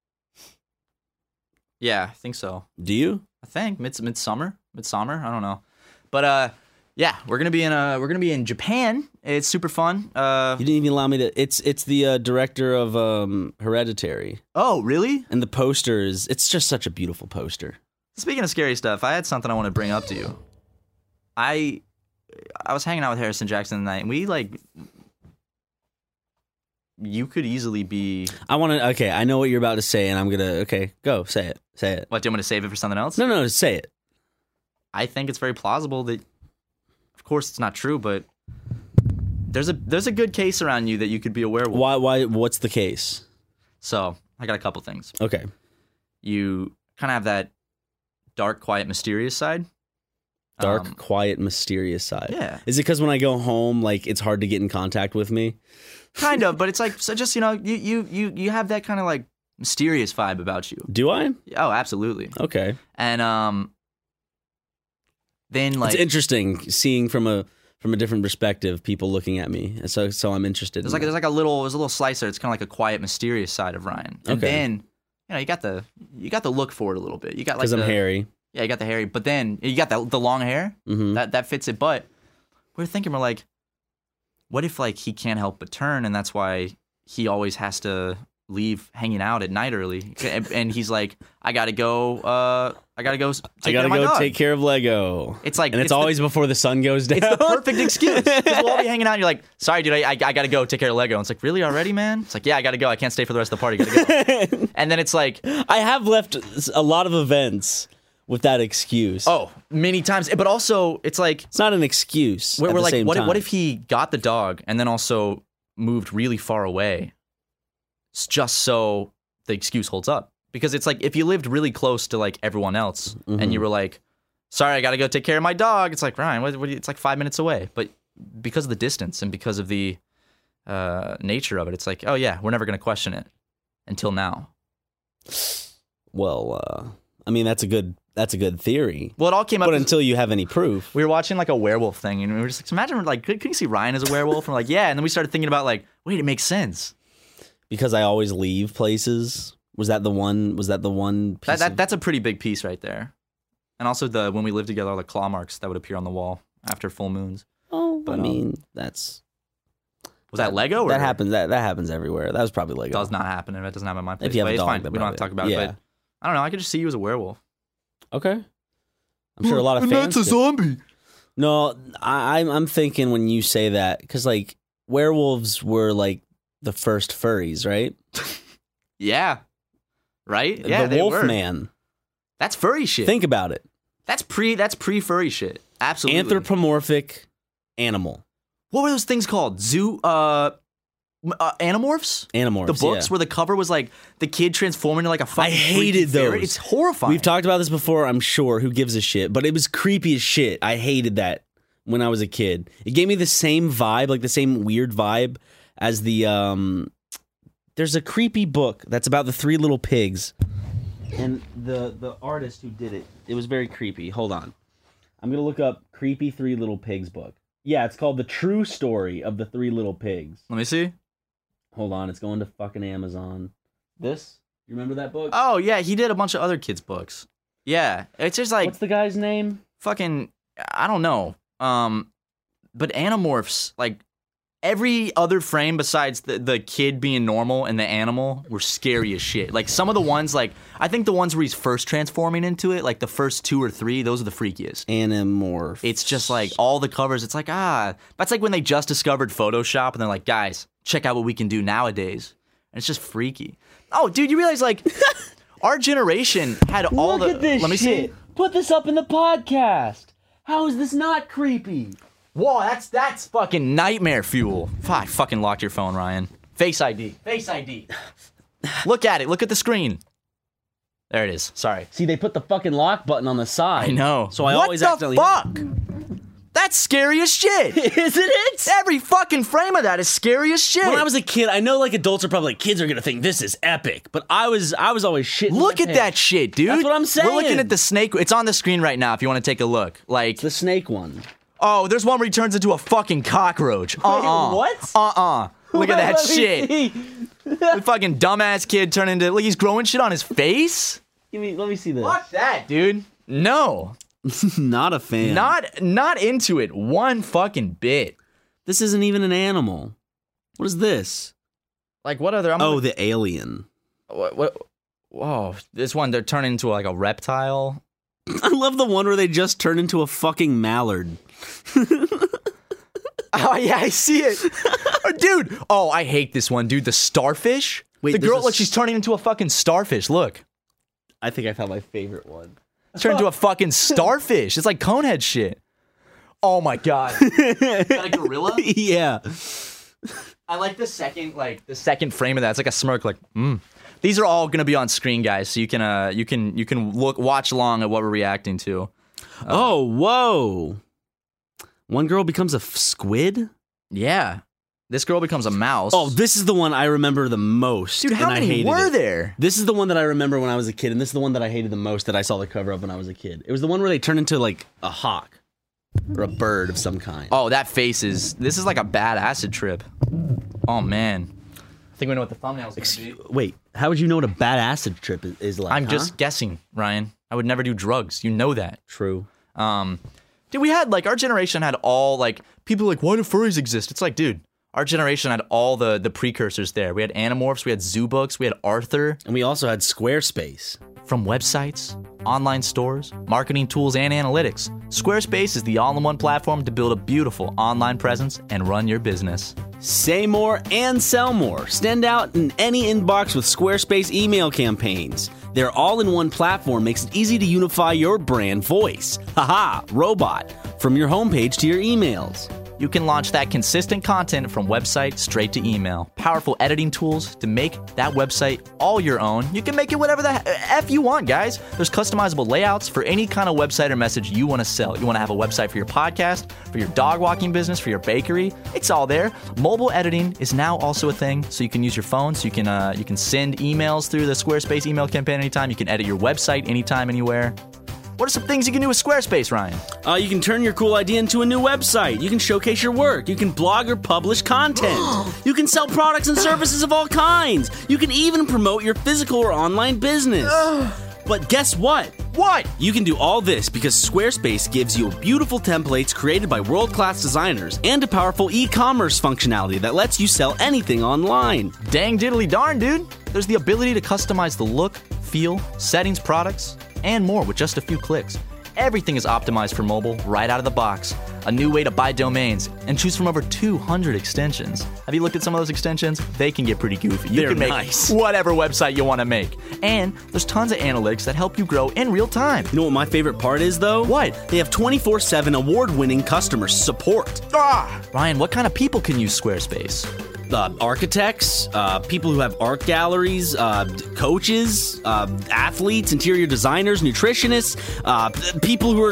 Yeah, I think so. Do you? I think Mids Midsummer. Midsummer. I don't know, but uh, yeah, we're gonna be in uh, we're gonna be in Japan. It's super fun. Uh, You didn't even allow me to. It's it's the uh, director of um, Hereditary, oh, really? and the poster is. It's just such a beautiful poster. Speaking of scary stuff, I had something I want to bring up to you. I I was hanging out with Harrison Jackson tonight, and we like. You could easily be. I want to. Okay, I know what you're about to say, and I'm gonna. Okay, go say it. Say it. What, do you want me to save it for something else? No, no, say it. I think it's very plausible that, of course, it's not true, but there's a there's a good case around you that you could be a werewolf. Why? Why? What's the case? So I got a couple things. Okay. You kind of have that dark, quiet, mysterious side. Dark, Um, quiet, mysterious side. Yeah. Is it because when I go home, like it's hard to get in contact with me? Kind of, but it's like so just you know you you you you have that kind of like mysterious vibe about you. Do I? Oh, absolutely. Okay. And um, then like It's interesting seeing from a from a different perspective people looking at me. And so so I'm interested. there's in like that. there's like a little there's a little slicer. It's kind of like a quiet, mysterious side of Ryan. And Okay. then you know you got the you got the look for it a little bit. You got like because I'm the, hairy. Yeah, you got the hairy, but then you got the the long hair. Mm-hmm. That that fits it. But we're thinking we're like, what if like he can't help but turn, and that's why he always has to leave hanging out at night early, and, and he's like, I gotta go. Uh, I gotta go. s- I Take gotta care of my go dog. take care of Lego. It's like and it's, the- always before the sun goes down. It's the perfect excuse. 'Cause we'll all be hanging out, and you're like, sorry, dude, I, I, I gotta go take care of Lego. And it's like, really already, man? It's like, yeah, I gotta go. I can't stay for the rest of the party. Gotta go. And then it's like, I have left a lot of events with that excuse. oh, many times. But also, it's like, It's not an excuse. we're, at we're the like, same what if, time. what if he got the dog and then also moved really far away, s- just so the excuse holds up? Because it's like if you lived really close to like everyone else, Mm-hmm. and you were like, sorry, I gotta go take care of my dog. It's like, Ryan, what, what, do you- it's like five minutes away. But because of the distance and because of the uh, nature of it, it's like, oh yeah, we're never gonna question it until now. Well, uh, I mean that's a good that's a good theory. Well, it all came up. But as- until you have any proof. we were watching like a werewolf thing, and we were just like, imagine like, could, could you see Ryan as a werewolf? And we're like, yeah. And then we started thinking about like, wait, it makes sense. Because I always leave places. Was that the one? Was that the one? Piece That, that of- that's a pretty big piece right there. And also the when we lived together, all the claw marks that would appear on the wall after full moons. oh, but, I um, mean, that's Was that Lego? Or that happens. That that happens everywhere. That was probably Lego. Does not happen. If it doesn't happen in my place. If you have But a it's dog, fine. that We don't have to talk about probably- it. But I don't know. I could just see you as a werewolf. Okay. I'm sure a lot of fans. could. zombie. No, I, I'm I'm thinking when you say that because like werewolves were like the first furries, right? Yeah. Right? Yeah, the they Wolf were. Man. That's furry shit. Think about it. that's pre that's pre furry shit. Absolutely. Anthropomorphic animal. What were those things called? Zoo uh, m- uh Animorphs? Animorphs. The books yeah. where the cover was like the kid transforming into like a fucking I freaky hated fairy. those. It's horrifying. We've talked about this before, I'm sure. Who gives a shit? But it was creepy as shit. I hated that when I was a kid. It gave me the same vibe, like the same weird vibe as the um there's a creepy book that's about the three little pigs. And the the artist who did it, it was very creepy. Hold on. I'm going to look up Creepy Three Little Pigs book. Yeah, it's called The True Story of the Three Little Pigs. Let me see. Hold on, it's going to fucking Amazon. This? You remember that book? Oh yeah, he did a bunch of other kids' books. Yeah. It's just like What's the guy's name? fucking I don't know. Um but Animorphs, like every other frame besides the, the kid being normal and the animal were scary as shit. Like some of the ones, like I think the ones where he's first transforming into it, like the first two or three, those are the freakiest. Animorphs. It's just like all the covers. It's like, ah, that's like when they just discovered Photoshop and they're like, guys, check out what we can do nowadays. And it's just freaky. Oh, dude, you realize like our generation had all Look the. at this let me shit. see. Put this up in the podcast. How is this not creepy? Whoa, that's that's fucking nightmare fuel. I fucking locked your phone, Ryan. Face I D. Face I D. Look at it. Look at the screen. There it is. Sorry. See, they put the fucking lock button on the side. I know. So I what always the accidentally. fuck? That's scary as shit. Isn't it? Every fucking frame of that is scary as shit. When I was a kid, I know like adults are probably like, kids are gonna think this is epic, but I was I was always shitting. Look my at pants. that shit, dude. That's what I'm saying. We're looking at the snake. It's on the screen right now if you want to take a look. Like, The snake one. oh, there's one where he turns into a fucking cockroach. Uh-uh. what? Uh-uh. Look at that Let me shit. see. The fucking dumbass kid turned into, like, he's growing shit on his face? Give me, let me see this. Fuck that, dude. No. Not a fan. Not not into it one fucking bit. This isn't even an animal. What is this? Like, what other... I'm Oh, gonna- the alien. What, what, whoa, this one, they're turning into, like, a reptile. I love the one where they just turn into a fucking mallard. Oh, yeah, I see it. Oh, dude. Oh, I hate this one, dude. The starfish? Wait, the there's girl, a look, she's s- turning into a fucking starfish. Look. I think I found my favorite one. Turned into a fucking starfish. It's like Conehead shit. Oh, my God. Is that a gorilla? Yeah. I like the second, like, the second frame of that. It's like a smirk, like, mm. These are all gonna be on screen, guys, so you can, uh, you can, you can look, watch along at what we're reacting to. Oh, whoa. One girl becomes a f- squid? Yeah. This girl becomes a mouse. Oh, this is the one I remember the most. dude, how and I many hated were it. there? This is the one that I remember when I was a kid, and this is the one that I hated the most that I saw the cover of when I was a kid. It was the one where they turned into like a hawk or a bird of some kind. Oh, that face is, this is like a bad acid trip. Oh, man. I think we know what the thumbnail's gonna be. Wait, how would you know what a bad acid trip is, is like? I'm huh? just guessing, Ryan. I would never do drugs. You know that. True. Um, dude, we had, like, our generation had all, like, people are like, why do furries exist? It's like, dude, our generation had all the, the precursors there. We had Animorphs, we had Zoo Books, we had Arthur. And we also had Squarespace. From websites, online stores, marketing tools, and analytics, Squarespace is the all-in-one platform to build a beautiful online presence and run your business. Say more and sell more. Stand out in any inbox with Squarespace email campaigns. Their all-in-one platform makes it easy to unify your brand voice. Haha, robot. From your homepage to your emails. You can launch that consistent content from website straight to email. Powerful editing tools to make that website all your own. You can make it whatever the F you want, guys. There's customizable layouts for any kind of website or message you want to sell. You want to have a website for your podcast, for your dog walking business, for your bakery. It's all there. Mobile editing is now also a thing, so you can use your phone. So you can uh, you can send emails through the Squarespace email campaign anytime. You can edit your website anytime, anywhere. What are some things you can do with Squarespace, Ryan? Uh, you can turn your cool idea into a new website. You can showcase your work. You can blog or publish content. You can sell products and services of all kinds. You can even promote your physical or online business. But guess what? What? You can do all this because Squarespace gives you beautiful templates created by world-class designers and a powerful e-commerce functionality that lets you sell anything online. Dang diddly darn, dude. There's the ability to customize the look, feel, settings, products, and more with just a few clicks. Everything is optimized for mobile right out of the box. A new way to buy domains and choose from over two hundred extensions. Have you looked at some of those extensions? They can get pretty goofy. You They're can make nice. whatever website you want to make. And there's tons of analytics that help you grow in real time. You know what my favorite part is, though? What? They have twenty-four seven award-winning customer support. Ah! Ryan, what kind of people can use Squarespace? Uh, architects, uh, people who have art galleries, uh, coaches, uh, athletes, interior designers, nutritionists, uh, p- people who are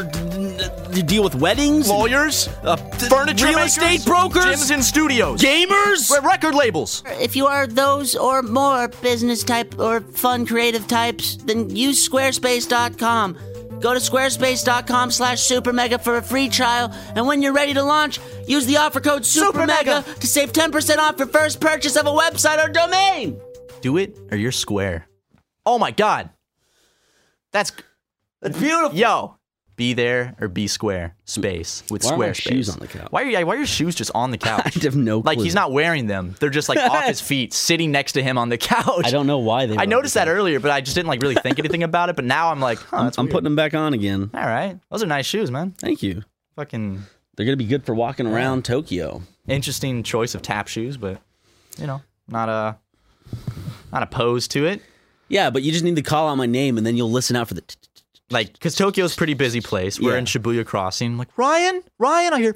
to deal with weddings, Lawyers? uh, Furniture real makers? estate brokers, Gyms and studios? gamers. Re- record labels? If you are those or more business type or fun creative types, then use squarespace dot com. Go to squarespace dot com slash super mega for a free trial, and when you're ready to launch, use the offer code SUPERMEGA to save ten percent off your first purchase of a website or domain. Do it or you're square. Oh my God. That's That's beautiful. Yo, Be there or be square. Space with Why are my Squarespace. shoes on the couch? Why are, you, why are your shoes just on the couch? I have no clue. Like he's not wearing them. They're just like off his feet, sitting next to him on the couch. I don't know why they. I were noticed on that the couch. earlier, but I just didn't like really think anything about it. But now I'm like, huh, I'm, that's I'm weird. putting them back on again. All right, those are nice shoes, man. Thank you. Fucking They're gonna be good for walking around Tokyo. interesting choice of tap shoes, but you know, not a not opposed to it. Yeah, but you just need to call out my name, and then you'll listen out for the. t- t- Like, because Tokyo's a pretty busy place. We're Yeah. in Shibuya Crossing. I'm like, Ryan, Ryan, I hear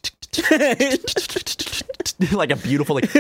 like a beautiful like.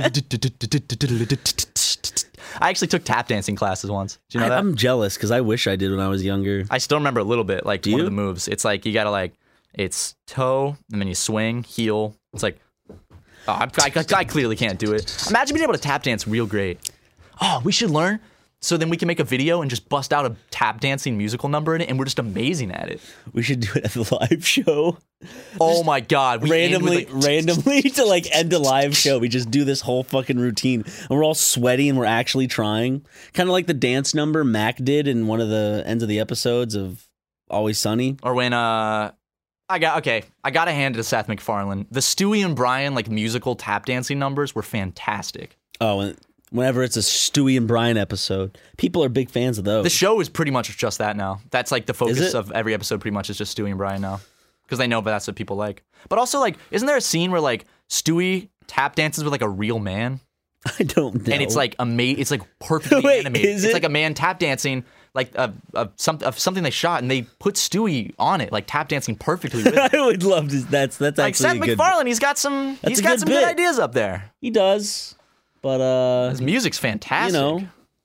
I actually took tap dancing classes once. Do you know I, that? I'm jealous because I wish I did when I was younger. I still remember a little bit, like Do one you? of the moves. It's like you gotta like, it's toe, and then you swing, heel. It's like, oh, I, I, I clearly can't do it. Imagine being able to tap dance real great. Oh, we should learn. So then we can make a video and just bust out a tap dancing musical number in it, and we're just amazing at it. We should do it at the live show. Oh my god! We end randomly, with, like, randomly to like end a live show. We just do this whole fucking routine, and we're all sweaty, and we're actually trying. Kind of like the dance number Mac did in one of the ends of the episodes of Always Sunny. Or when uh, I got okay, I gotta hand it to Seth MacFarlane. The Stewie and Brian like musical tap dancing numbers were fantastic. Oh, and whenever it's a Stewie and Brian episode, people are big fans of those. The show is pretty much just that now. That's like the Is focus it? of every episode. Pretty much is just Stewie and Brian now, because they know that's what people like. But also, like, isn't there a scene where like Stewie tap dances with like a real man, I don't know. and it's like ama- It's like perfectly Wait, animated. is It's it? like a man tap dancing, like of of some of something they shot, and they put Stewie on it, like tap dancing perfectly with it. I would love to. That's that's Like actually Seth a good. MacFarlane, he's got some. That's He's a got good some bit. good ideas up there. He does, but uh, His music's fantastic. you know,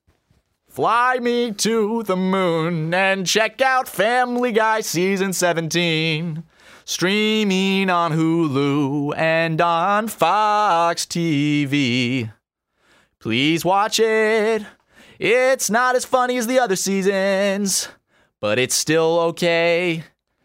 Fly me to the moon and check out Family Guy season seventeen. Streaming on Hulu and on Fox T V. Please watch it. It's not as funny as the other seasons, but it's still okay.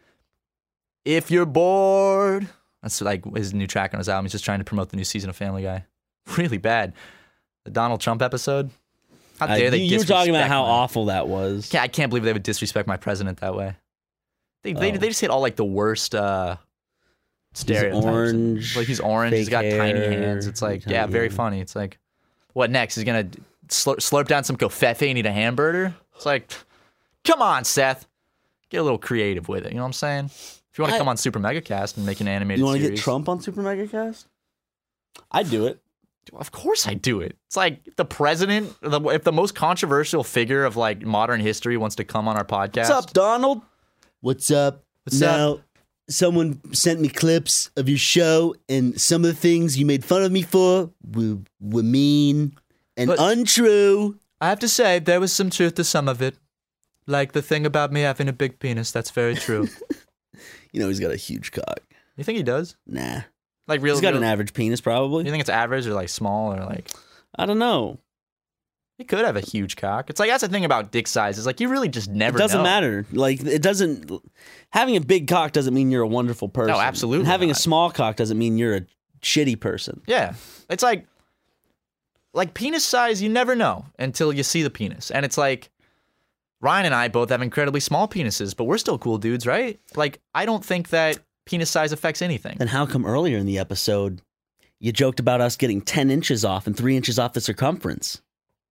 If you're bored. That's like his new track on his album. He's just trying to promote the new season of Family Guy. Really bad. The Donald Trump episode. How I- dare they you, you were talking about disrespect how my- awful that was. Can't- I can't believe they would disrespect my president that way. They they, Oh. they just hit all like the worst uh, stereotypes. orange, Like he's orange. He's fake got tiny hair, hands. It's like tiny- yeah, very funny. It's like what next? He's gonna slurp, slurp down some kofefe and eat a hamburger. It's like, come on, Seth, get a little creative with it. You know what I'm saying? If you want to I- come on Super Mega Cast and make an animated You want to series, get Trump on Super Mega Cast? I'd do it. of course I do it. It's like the president, the, if the most controversial figure of like modern history wants to come on our podcast. What's up, Donald? What's up? What's now, up? someone sent me clips of your show, and some of the things you made fun of me for were, were mean and But- untrue. I have to say, there was some truth to some of it. Like the thing about me having a big penis. That's very true. You know, he's got a huge cock. You think he does? Nah. Like real? He's got real- an average penis, You probably. think it's average or like small or like? I don't know. He could have a huge cock. It's like that's the thing about dick size. Is like you really just never. It doesn't know. matter. Like, it doesn't. Having a big cock doesn't mean you're a wonderful person. absolutely And having not. a small cock doesn't mean you're a shitty person. Yeah, it's like, like penis size. You never know until you see the penis, and it's like, Ryan and I both have incredibly small penises, but we're still cool dudes, right? Like I don't think that penis size affects anything. Then how come earlier in the episode you joked about us getting ten inches off and three inches off the circumference?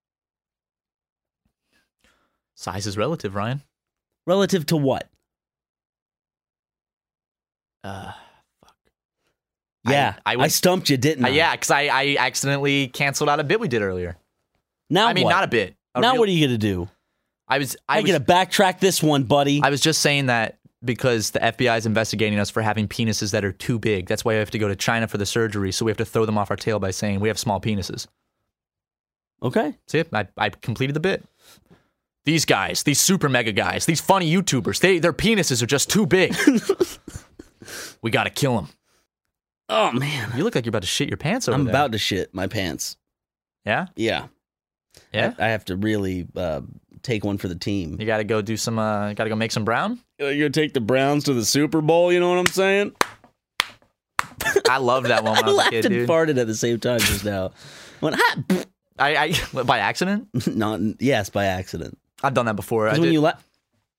Size is relative, Ryan. Relative to what? Uh, Yeah, I I, would- stumped you, didn't uh, I? yeah, because I, I accidentally canceled out a bit we did earlier. Now I mean, what? not a bit. A now real- what are you gonna do? I was. I I'm was. gonna backtrack this one, buddy. I was just saying that because the F B I is investigating us for having penises that are too big. That's why we have to go to China for the surgery. So we have to throw them off our tail by saying we have small penises. okay. See, I, I completed the bit. These guys, these super mega guys, these funny YouTubers, they their penises are just too big. We got to kill them. Oh man, You look like you're about to shit your pants over I'm there. about to shit my pants. Yeah? Yeah, Yeah? I, I have to really uh, take one for the team. You got to go do some, uh, got to go make some brown? You're gonna take the Browns to the Super Bowl. You know what I'm saying? I loved that one when I I was a laughed kid, and dude. farted at the same time just now. Went, ah, I, I, by accident? not yes, by accident. I've done that before. I Because when did, you la-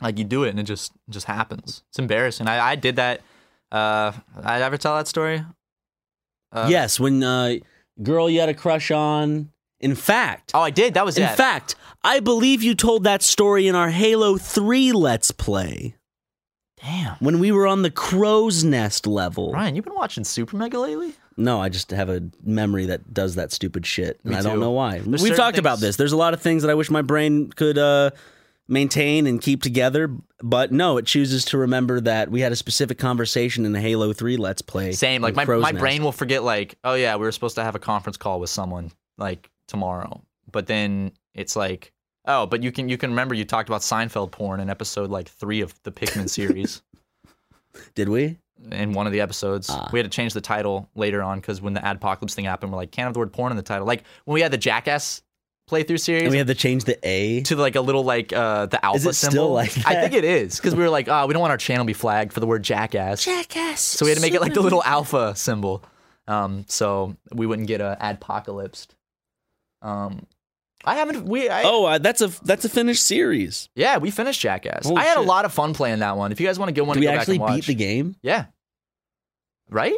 Like you do it and it just it just happens. It's embarrassing. I, I did that. Uh, I ever tell that story? Uh, yes, when uh, girl you had a crush on. In fact, Oh, I did. That was in it. fact, I believe you told that story in our Halo three Let's Play Damn. when we were on the crow's nest level. Ryan, you been watching Super Mega lately? No, I just have a memory that does that stupid shit, and Me I don't too. know why. There's We've certain talked about things- this. There's a lot of things that I wish my brain could uh, maintain and keep together, but no, it chooses to remember that we had a specific conversation in the Halo three Let's Play. Same. Like on my, Crow's my Nest. brain will forget like, oh yeah, we were supposed to have a conference call with someone like tomorrow. But then it's like, oh, but you can you can remember you talked about Seinfeld porn in episode like three of the Pikmin series. Did we? In one of the episodes, Ah. we had to change the title later on because when the Adpocalypse thing happened, we're like, can't have the word porn in the title. Like when we had the Jackass playthrough series, And we had to change the A. to like a little like uh the alpha Is it symbol. still like I that? think it is because we were like, oh, we don't want our channel to be flagged for the word Jackass. Jackass. So we had to make it like the little alpha symbol, um, so we wouldn't get uh, adpocalypsed. Um, I haven't. We I, Oh, uh, that's a that's a finished series. yeah, we finished Jackass. Holy I had a shit. lot of fun playing that one. If you guys want to get one, Did to we go back actually and watch. beat the game? Yeah, right.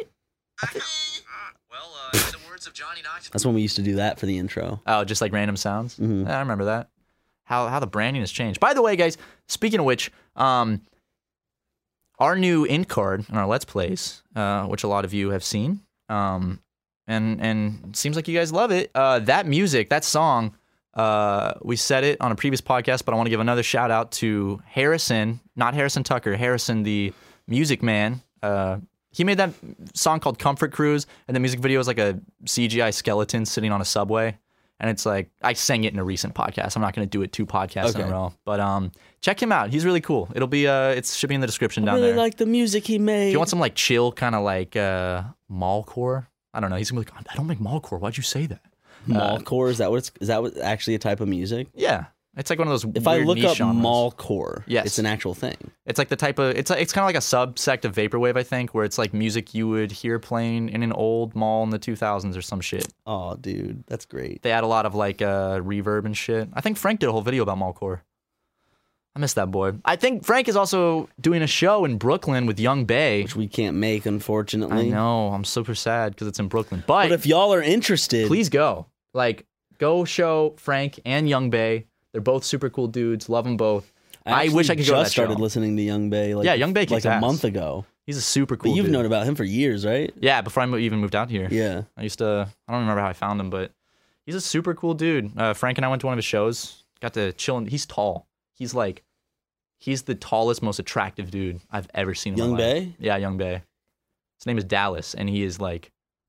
Well, uh, in the words of Johnny Knoxville. That's when we used to do that for the intro. Oh, just like random sounds. Mhm. Yeah, I remember that. How how the branding has changed. By the way, guys, speaking of which, um, our new int card in our Let's Plays, uh, which a lot of you have seen, um, and and it seems like you guys love it. Uh, that music, that song, uh, we said it on a previous podcast, but I want to give another shout out to Harrison, not Harrison Tucker, Harrison the music man. Uh, he made that song called Comfort Cruise, and the music video is like a C G I skeleton sitting on a subway. And it's like, I sang it in a recent podcast. I'm not going to do it two podcasts in Okay. a row. But um, check him out. He's really cool. It'll be, uh, it should be in the description I down really there. like the music he made. If you want some like chill kind of like uh, mallcore, I don't know. He's going to be like, I don't make mallcore. Why'd you say that? Mallcore, is that what it's, is that what actually a type of music? Yeah. It's like one of those If weird I look niche up genres. mallcore, Yes. it's an actual thing. It's like the type of, it's it's kind of like a subsect of vaporwave, I think, where it's like music you would hear playing in an old mall in the two thousands or some shit. Oh, dude, that's great. They add a lot of like uh, reverb and shit. I think Frank did a whole video about mallcore. I miss that boy. I think Frank is also doing a show in Brooklyn with Young Bay. Which we can't make, unfortunately. I know. I'm super sad because it's in Brooklyn. But, But if y'all are interested, please go. Like, go show Frank and Young Bay. They're both super cool dudes. Love them both. I, actually wish I could just go to that started show. listening to Young Bay. Like, Yeah, Young Bay like kicks a ass. month ago. He's a super cool But you've dude. known about him for years, right? Yeah, before I mo- even moved out here. Yeah. I used to, I don't remember how I found him, but he's a super cool dude. Uh, Frank and I went to one of his shows. Got to chill. In, he's tall. He's like, he's the tallest, most attractive dude I've ever seen in Young my life. Bay? Yeah, Young Bay. His name is Dallas, and he is like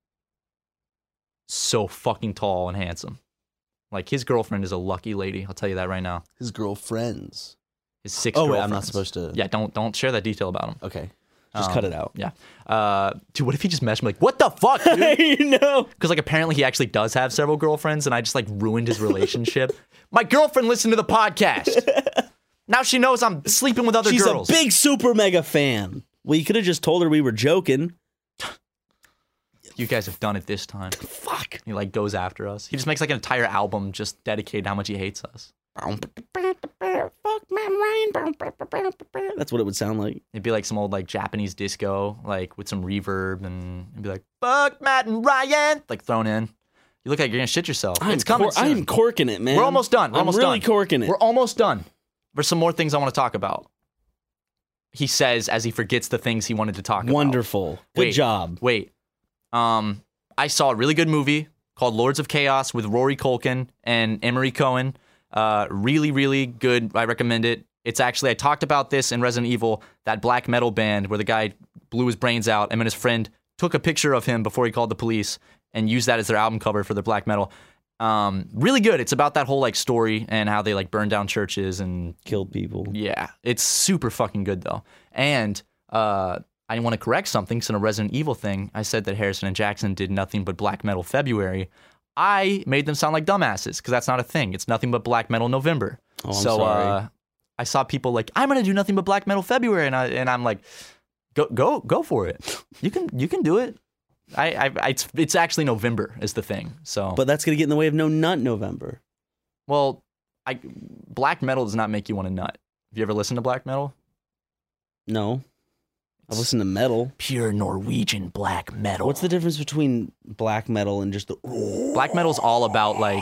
so fucking tall and handsome. Like his girlfriend is a lucky lady. I'll tell you that right now. His girlfriends. His six. Oh, wait, I'm not girlfriends. supposed to- Yeah, don't don't share that detail about him. Okay. Just Um, cut it out. Yeah. Uh, dude, what if he just messaged me like, what the fuck, dude? you know. Because like apparently he actually does have several girlfriends, and I just like ruined his relationship. My girlfriend listened to the podcast. Now she knows I'm sleeping with other She's girls. a big super mega fan. Well, you could have just told her we were joking. You guys have done it this time. Fuck. He like goes after us. He just makes like an entire album just dedicated to how much he hates us. That's what it would sound like. It'd be like some old like Japanese disco, like with some reverb, and it'd be like "Fuck Matt and Ryan," like thrown in. You look like you're gonna shit yourself. I'm it's coming. cor- I'm soon. corking it, man. We're almost done. We're I'm almost really done. corking it. We're almost done. There's some more things I want to talk about. He says as he forgets the things he wanted to talk about. Wonderful. Good Wait, job. Wait. Um, I saw a really good movie called Lords of Chaos with Rory Culkin and Emery Cohen. Uh, really, really good. I recommend it. It's actually, I talked about this in Resident Evil, that black metal band where the guy blew his brains out, and then his friend took a picture of him before he called the police and used that as their album cover for their black metal. Um, really good. It's about that whole like story and how they like burned down churches and Killed people. yeah, it's super fucking good though. And uh, I want to correct something. So in a Resident Evil thing, I said that Harrison and Jackson did nothing but black metal February. I made them sound like dumbasses because that's not a thing. It's nothing but black metal November. Oh, I'm so sorry. Uh, I saw people like, I'm gonna do nothing but black metal February, and I and I'm like, go go go for it. You can you can do it. I, I, I it's it's actually November is the thing. So But that's going to get in the way of No Nut November. well, I black metal does not make you want to nut. Have you ever listened to black metal? No. I've listened to metal. Pure Norwegian black metal. What's the difference between black metal and just the... Black metal's all about like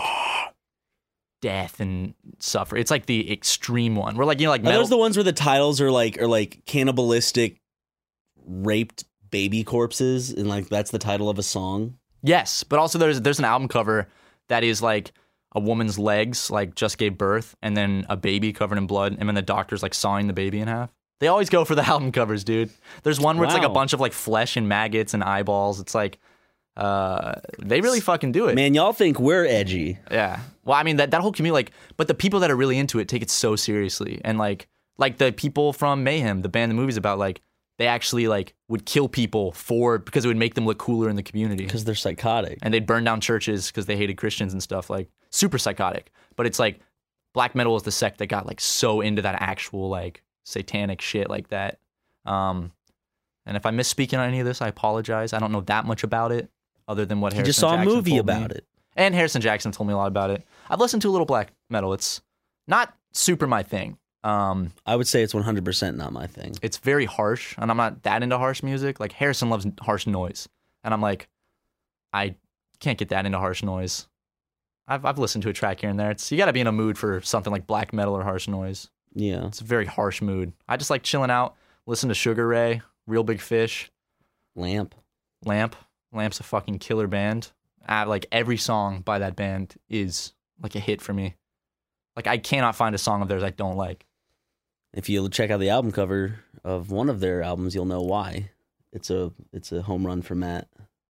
death and suffer. It's like the extreme one. We're like, you know, like Are metal. those the ones where the titles are like are like cannibalistic raped baby corpses and like that's the title of a song? Yes, but also there's there's an album cover that is like a woman's legs like just gave birth and then a baby covered in blood and then the doctor's like sawing the baby in half. They always go for the album covers, dude. There's one where it's like a Wow. bunch of like flesh and maggots and eyeballs. It's like uh they really fucking do it. Man, y'all think we're edgy. Yeah. Well, I mean that that whole community like but the people that are really into it take it so seriously and like like the people from Mayhem, the band the movie's about, like they actually like would kill people for because it would make them look cooler in the community. Because they're psychotic. And they'd burn down churches because they hated Christians and stuff, like super psychotic. But it's like black metal is the sect that got like so into that actual like satanic shit like that. Um, and if I misspeak on any of this, I apologize. I don't know that much about it other than what You Harrison just saw a Jackson movie told about me. it. And Harrison Jackson told me a lot about it. I've listened to a little black metal. It's not super my thing. Um, I would say it's one hundred percent not my thing. it's very harsh, and I'm not that into harsh music. Like Harrison loves harsh noise, and I'm like, I can't get that into harsh noise. I've I've listened to a track here and there. It's you got to be in a mood for something like black metal or harsh noise. Yeah. It's a very harsh mood. I just like chilling out, listen to Sugar Ray, Real Big Fish, Lamp. Lamp. Lamp's a fucking killer band. I, like every song by that band is like a hit for me. Like I cannot find a song of theirs I don't like. If you check out the album cover of one of their albums, you'll know why. It's a it's a home run for Matt.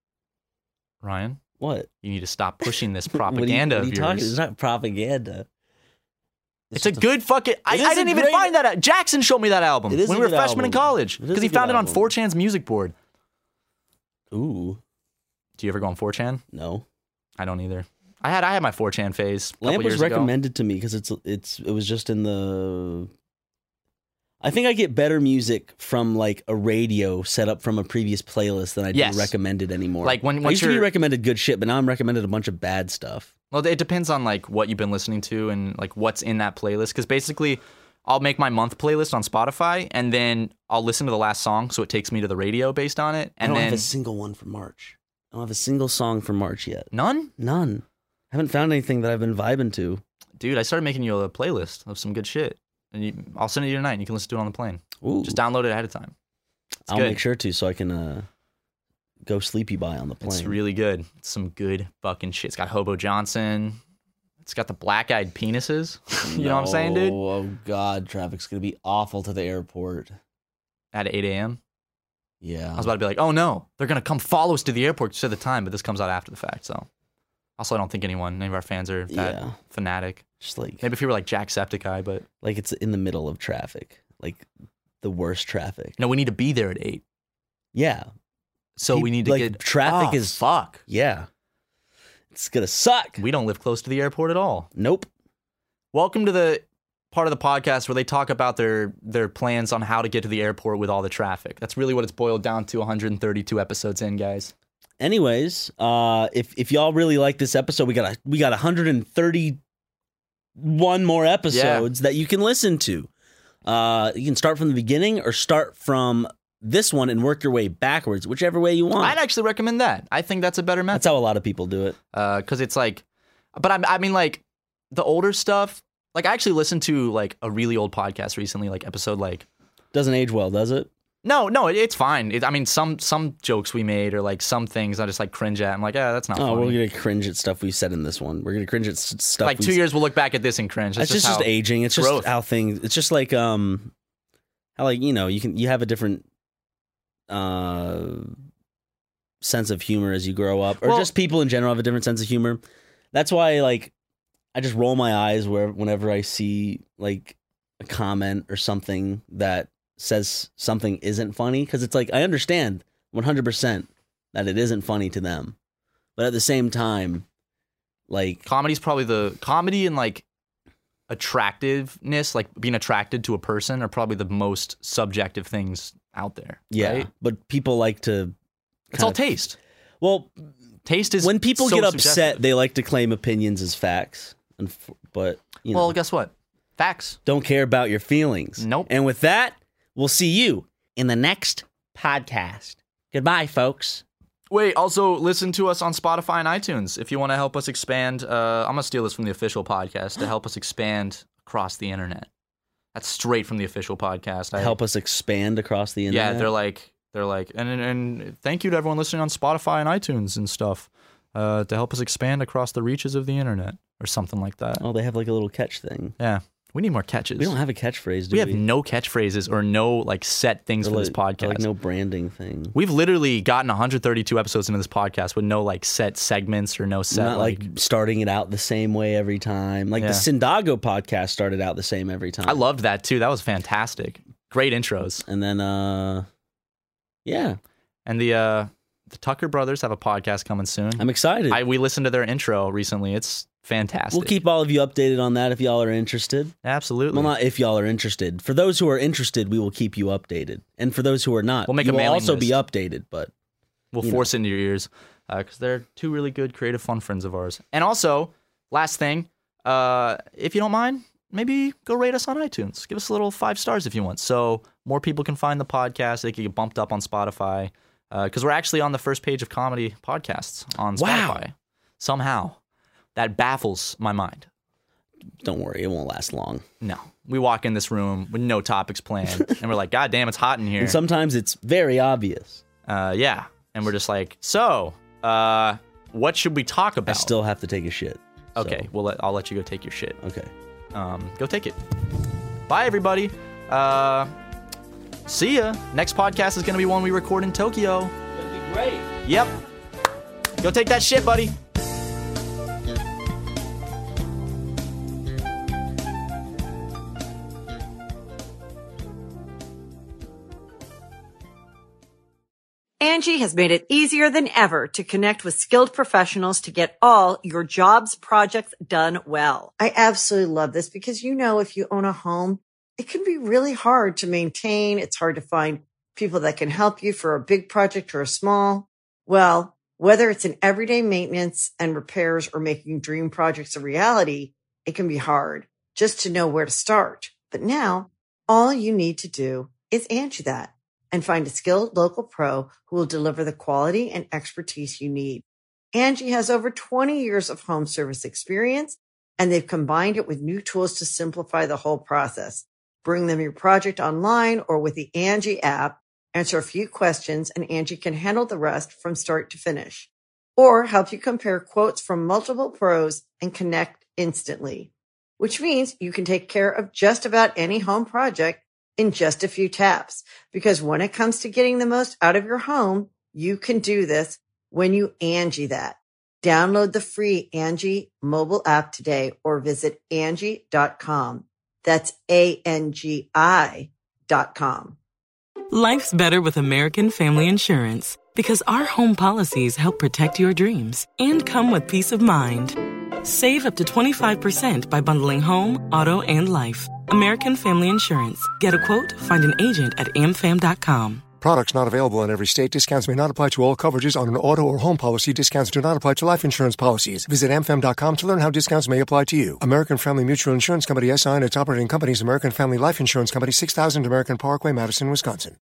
Ryan, What? you need to stop pushing this What are you- propaganda what are you of talking? yours. It's not propaganda. It's a good fucking. I, It is I a didn't even great- find that. Out. Jackson showed me that album It is when a we were good freshmen in album. college It is because a he good found it on album. four chan's music board. Ooh, Do you ever go on four chan? no. I don't either. I had I had my four chan phase. A couple Lamp was years ago. recommended to me because it's it's it was just in the. I think I get better music from like a radio set up from a previous playlist than I do Yes. recommended anymore. Like, when- I once used to be you're- recommended good shit, but now I'm recommended a bunch of bad stuff. Well, it depends on like what you've been listening to and like what's in that playlist. Because basically, I'll make my month playlist on Spotify and then I'll listen to the last song, so it takes me to the radio based on it. I And don't then have a single one for March. I don't have a single song for March yet. none, None. I haven't found anything that I've been vibing to. dude. I started making you a playlist of some good shit, and you, I'll send it to you tonight. And you can listen to it on the plane. Ooh, Just download it ahead of time. It's I'll good. make sure to so I can uh, go sleepy by on the plane. It's really good. It's some good fucking shit. It's got Hobo Johnson. It's got the Black Eyed Penises. You know what I'm saying, dude? Oh, oh God, traffic's gonna be awful to the airport. At eight a.m. Yeah. I was about to be like, oh no, they're going to come follow us to the airport just at the time, but this comes out after the fact. So also, I don't think anyone, any of our fans are that Yeah. fanatic. Just like Maybe if you were like Jacksepticeye, but like it's in the middle of traffic, like the worst traffic. no, we need to be there at eight. Yeah, So Peop- we need to like, get traffic Oh, is- fuck. yeah. It's gonna suck. We don't live close to the airport at all. Nope. Welcome to the part of the podcast where they talk about their their plans on how to get to the airport with all the traffic. That's really what it's boiled down to. one hundred thirty-two episodes in, guys. Anyways, uh, if if y'all really like this episode, we got a, we got one hundred thirty-one more episodes that you can listen to. Uh, you can start from the beginning or start from this one and work your way backwards, whichever way you want. I'd actually recommend that. I think that's a better method. That's how a lot of people do it. because it's like, but I, I mean, like the older stuff. Like I actually listened to like a really old podcast recently, like episode like. Doesn't age well, does it? No, no, it, it's fine. It, I mean, some some jokes we made or like some things I just like cringe at. I'm like, yeah, that's not Oh, funny. we're gonna cringe at stuff we said in this one. We're gonna cringe at s- stuff. like we two s- years, we'll look back at this and cringe. That's It's just, how, just aging. It's growth. just how things. It's just like um, how like you know you can you have a different uh sense of humor as you grow up, or Well- just people in general have a different sense of humor. That's why like I just roll my eyes where whenever I see like a comment or something that says something isn't funny, because it's like I understand one hundred percent that it isn't funny to them, but at the same time, like Comedy's probably the comedy and like attractiveness, like being attracted to a person, are probably the most subjective things out there. yeah, right? but people like to. It's all kind of- taste. Well, Taste is when people so get upset, subjective. they like to claim opinions as facts. And f- but you know, Well, guess what? Facts. Don't care about your feelings. Nope. And with that, we'll see you in the next podcast. Goodbye, folks. Wait, also listen to us on Spotify and iTunes if you want to help us expand. Uh, I'm going to steal this from the official podcast to help us expand across the internet. That's straight from the official podcast. I, Help us expand across the internet. Yeah, they're like, they're like, and, and and thank you to everyone listening on Spotify and iTunes and stuff uh, to help us expand across the reaches of the internet or something like that. Oh, they have like a little catch thing. Yeah. We need more catches. We don't have a catchphrase, do we? we? have no catchphrases or no like set things Or for like, this podcast. or like no branding thing. We've literally gotten one hundred thirty-two episodes into this podcast with no like set segments or no set Not like, like starting it out the same way every time. Like Yeah. the Sindago podcast started out the same every time. I loved that too. That was fantastic. Great intros. And then, uh, yeah, And the uh, the Tucker brothers have a podcast coming soon. I'm excited. I we listened to their intro recently. It's fantastic. We'll keep all of you updated on that if y'all are interested. Absolutely. Well, not if y'all are interested. For those who are interested, we will keep you updated. And for those who are not, We'll make you a will mailing also be list. updated. But We'll you force it into your ears because they're two really good, creative, fun friends of ours. And also, last thing, uh, if you don't mind, maybe go rate us on iTunes. Give us a little five stars if you want, so more people can find the podcast. They can get bumped up on Spotify because we're actually on the first page of comedy podcasts on Wow. Spotify. Somehow, that baffles my mind. don't worry, it won't last long. No, we walk in this room with no topics planned, and we're like, "God damn, it's hot in here." And sometimes it's very obvious. Uh, yeah, and we're just like, "So, uh, what should we talk I about?" still have to take a shit. so- Okay, well, let, I'll let you go take your shit. Okay. Um, go take it. Bye, everybody. Uh, see ya. Next podcast is going to be one we record in Tokyo. That'd be great. Yep. Go take that shit, buddy. Angie has made it easier than ever to connect with skilled professionals to get all your jobs projects done well. I absolutely love this because, you know, if you own a home, it can be really hard to maintain. It's hard to find people that can help you for a big project or a small. Well, whether it's in everyday maintenance and repairs or making dream projects a reality, it can be hard just to know where to start. But now all you need to do is Angie that and find a skilled local pro who will deliver the quality and expertise you need. Angie has over twenty years of home service experience, and they've combined it with new tools to simplify the whole process. Bring them your project online or with the Angie app, answer a few questions, and Angie can handle the rest from start to finish. Or help you compare quotes from multiple pros and connect instantly, which means you can take care of just about any home project in just a few taps. Because when it comes to getting the most out of your home, you can do this when you Angie that. Download the free Angie mobile app today or visit Angie dot com. That's A N G I dot com. Life's better with American Family Insurance because our home policies help protect your dreams and come with peace of mind. Save up to twenty-five percent by bundling home, auto, and life. American Family Insurance. Get a quote, find an agent at A M fam dot com. Products not available in every state. Discounts may not apply to all coverages on an auto or home policy. Discounts do not apply to life insurance policies. Visit A M fam dot com to learn how discounts may apply to you. American Family Mutual Insurance Company S I and its operating companies, American Family Life Insurance Company, six thousand American Parkway, Madison, Wisconsin.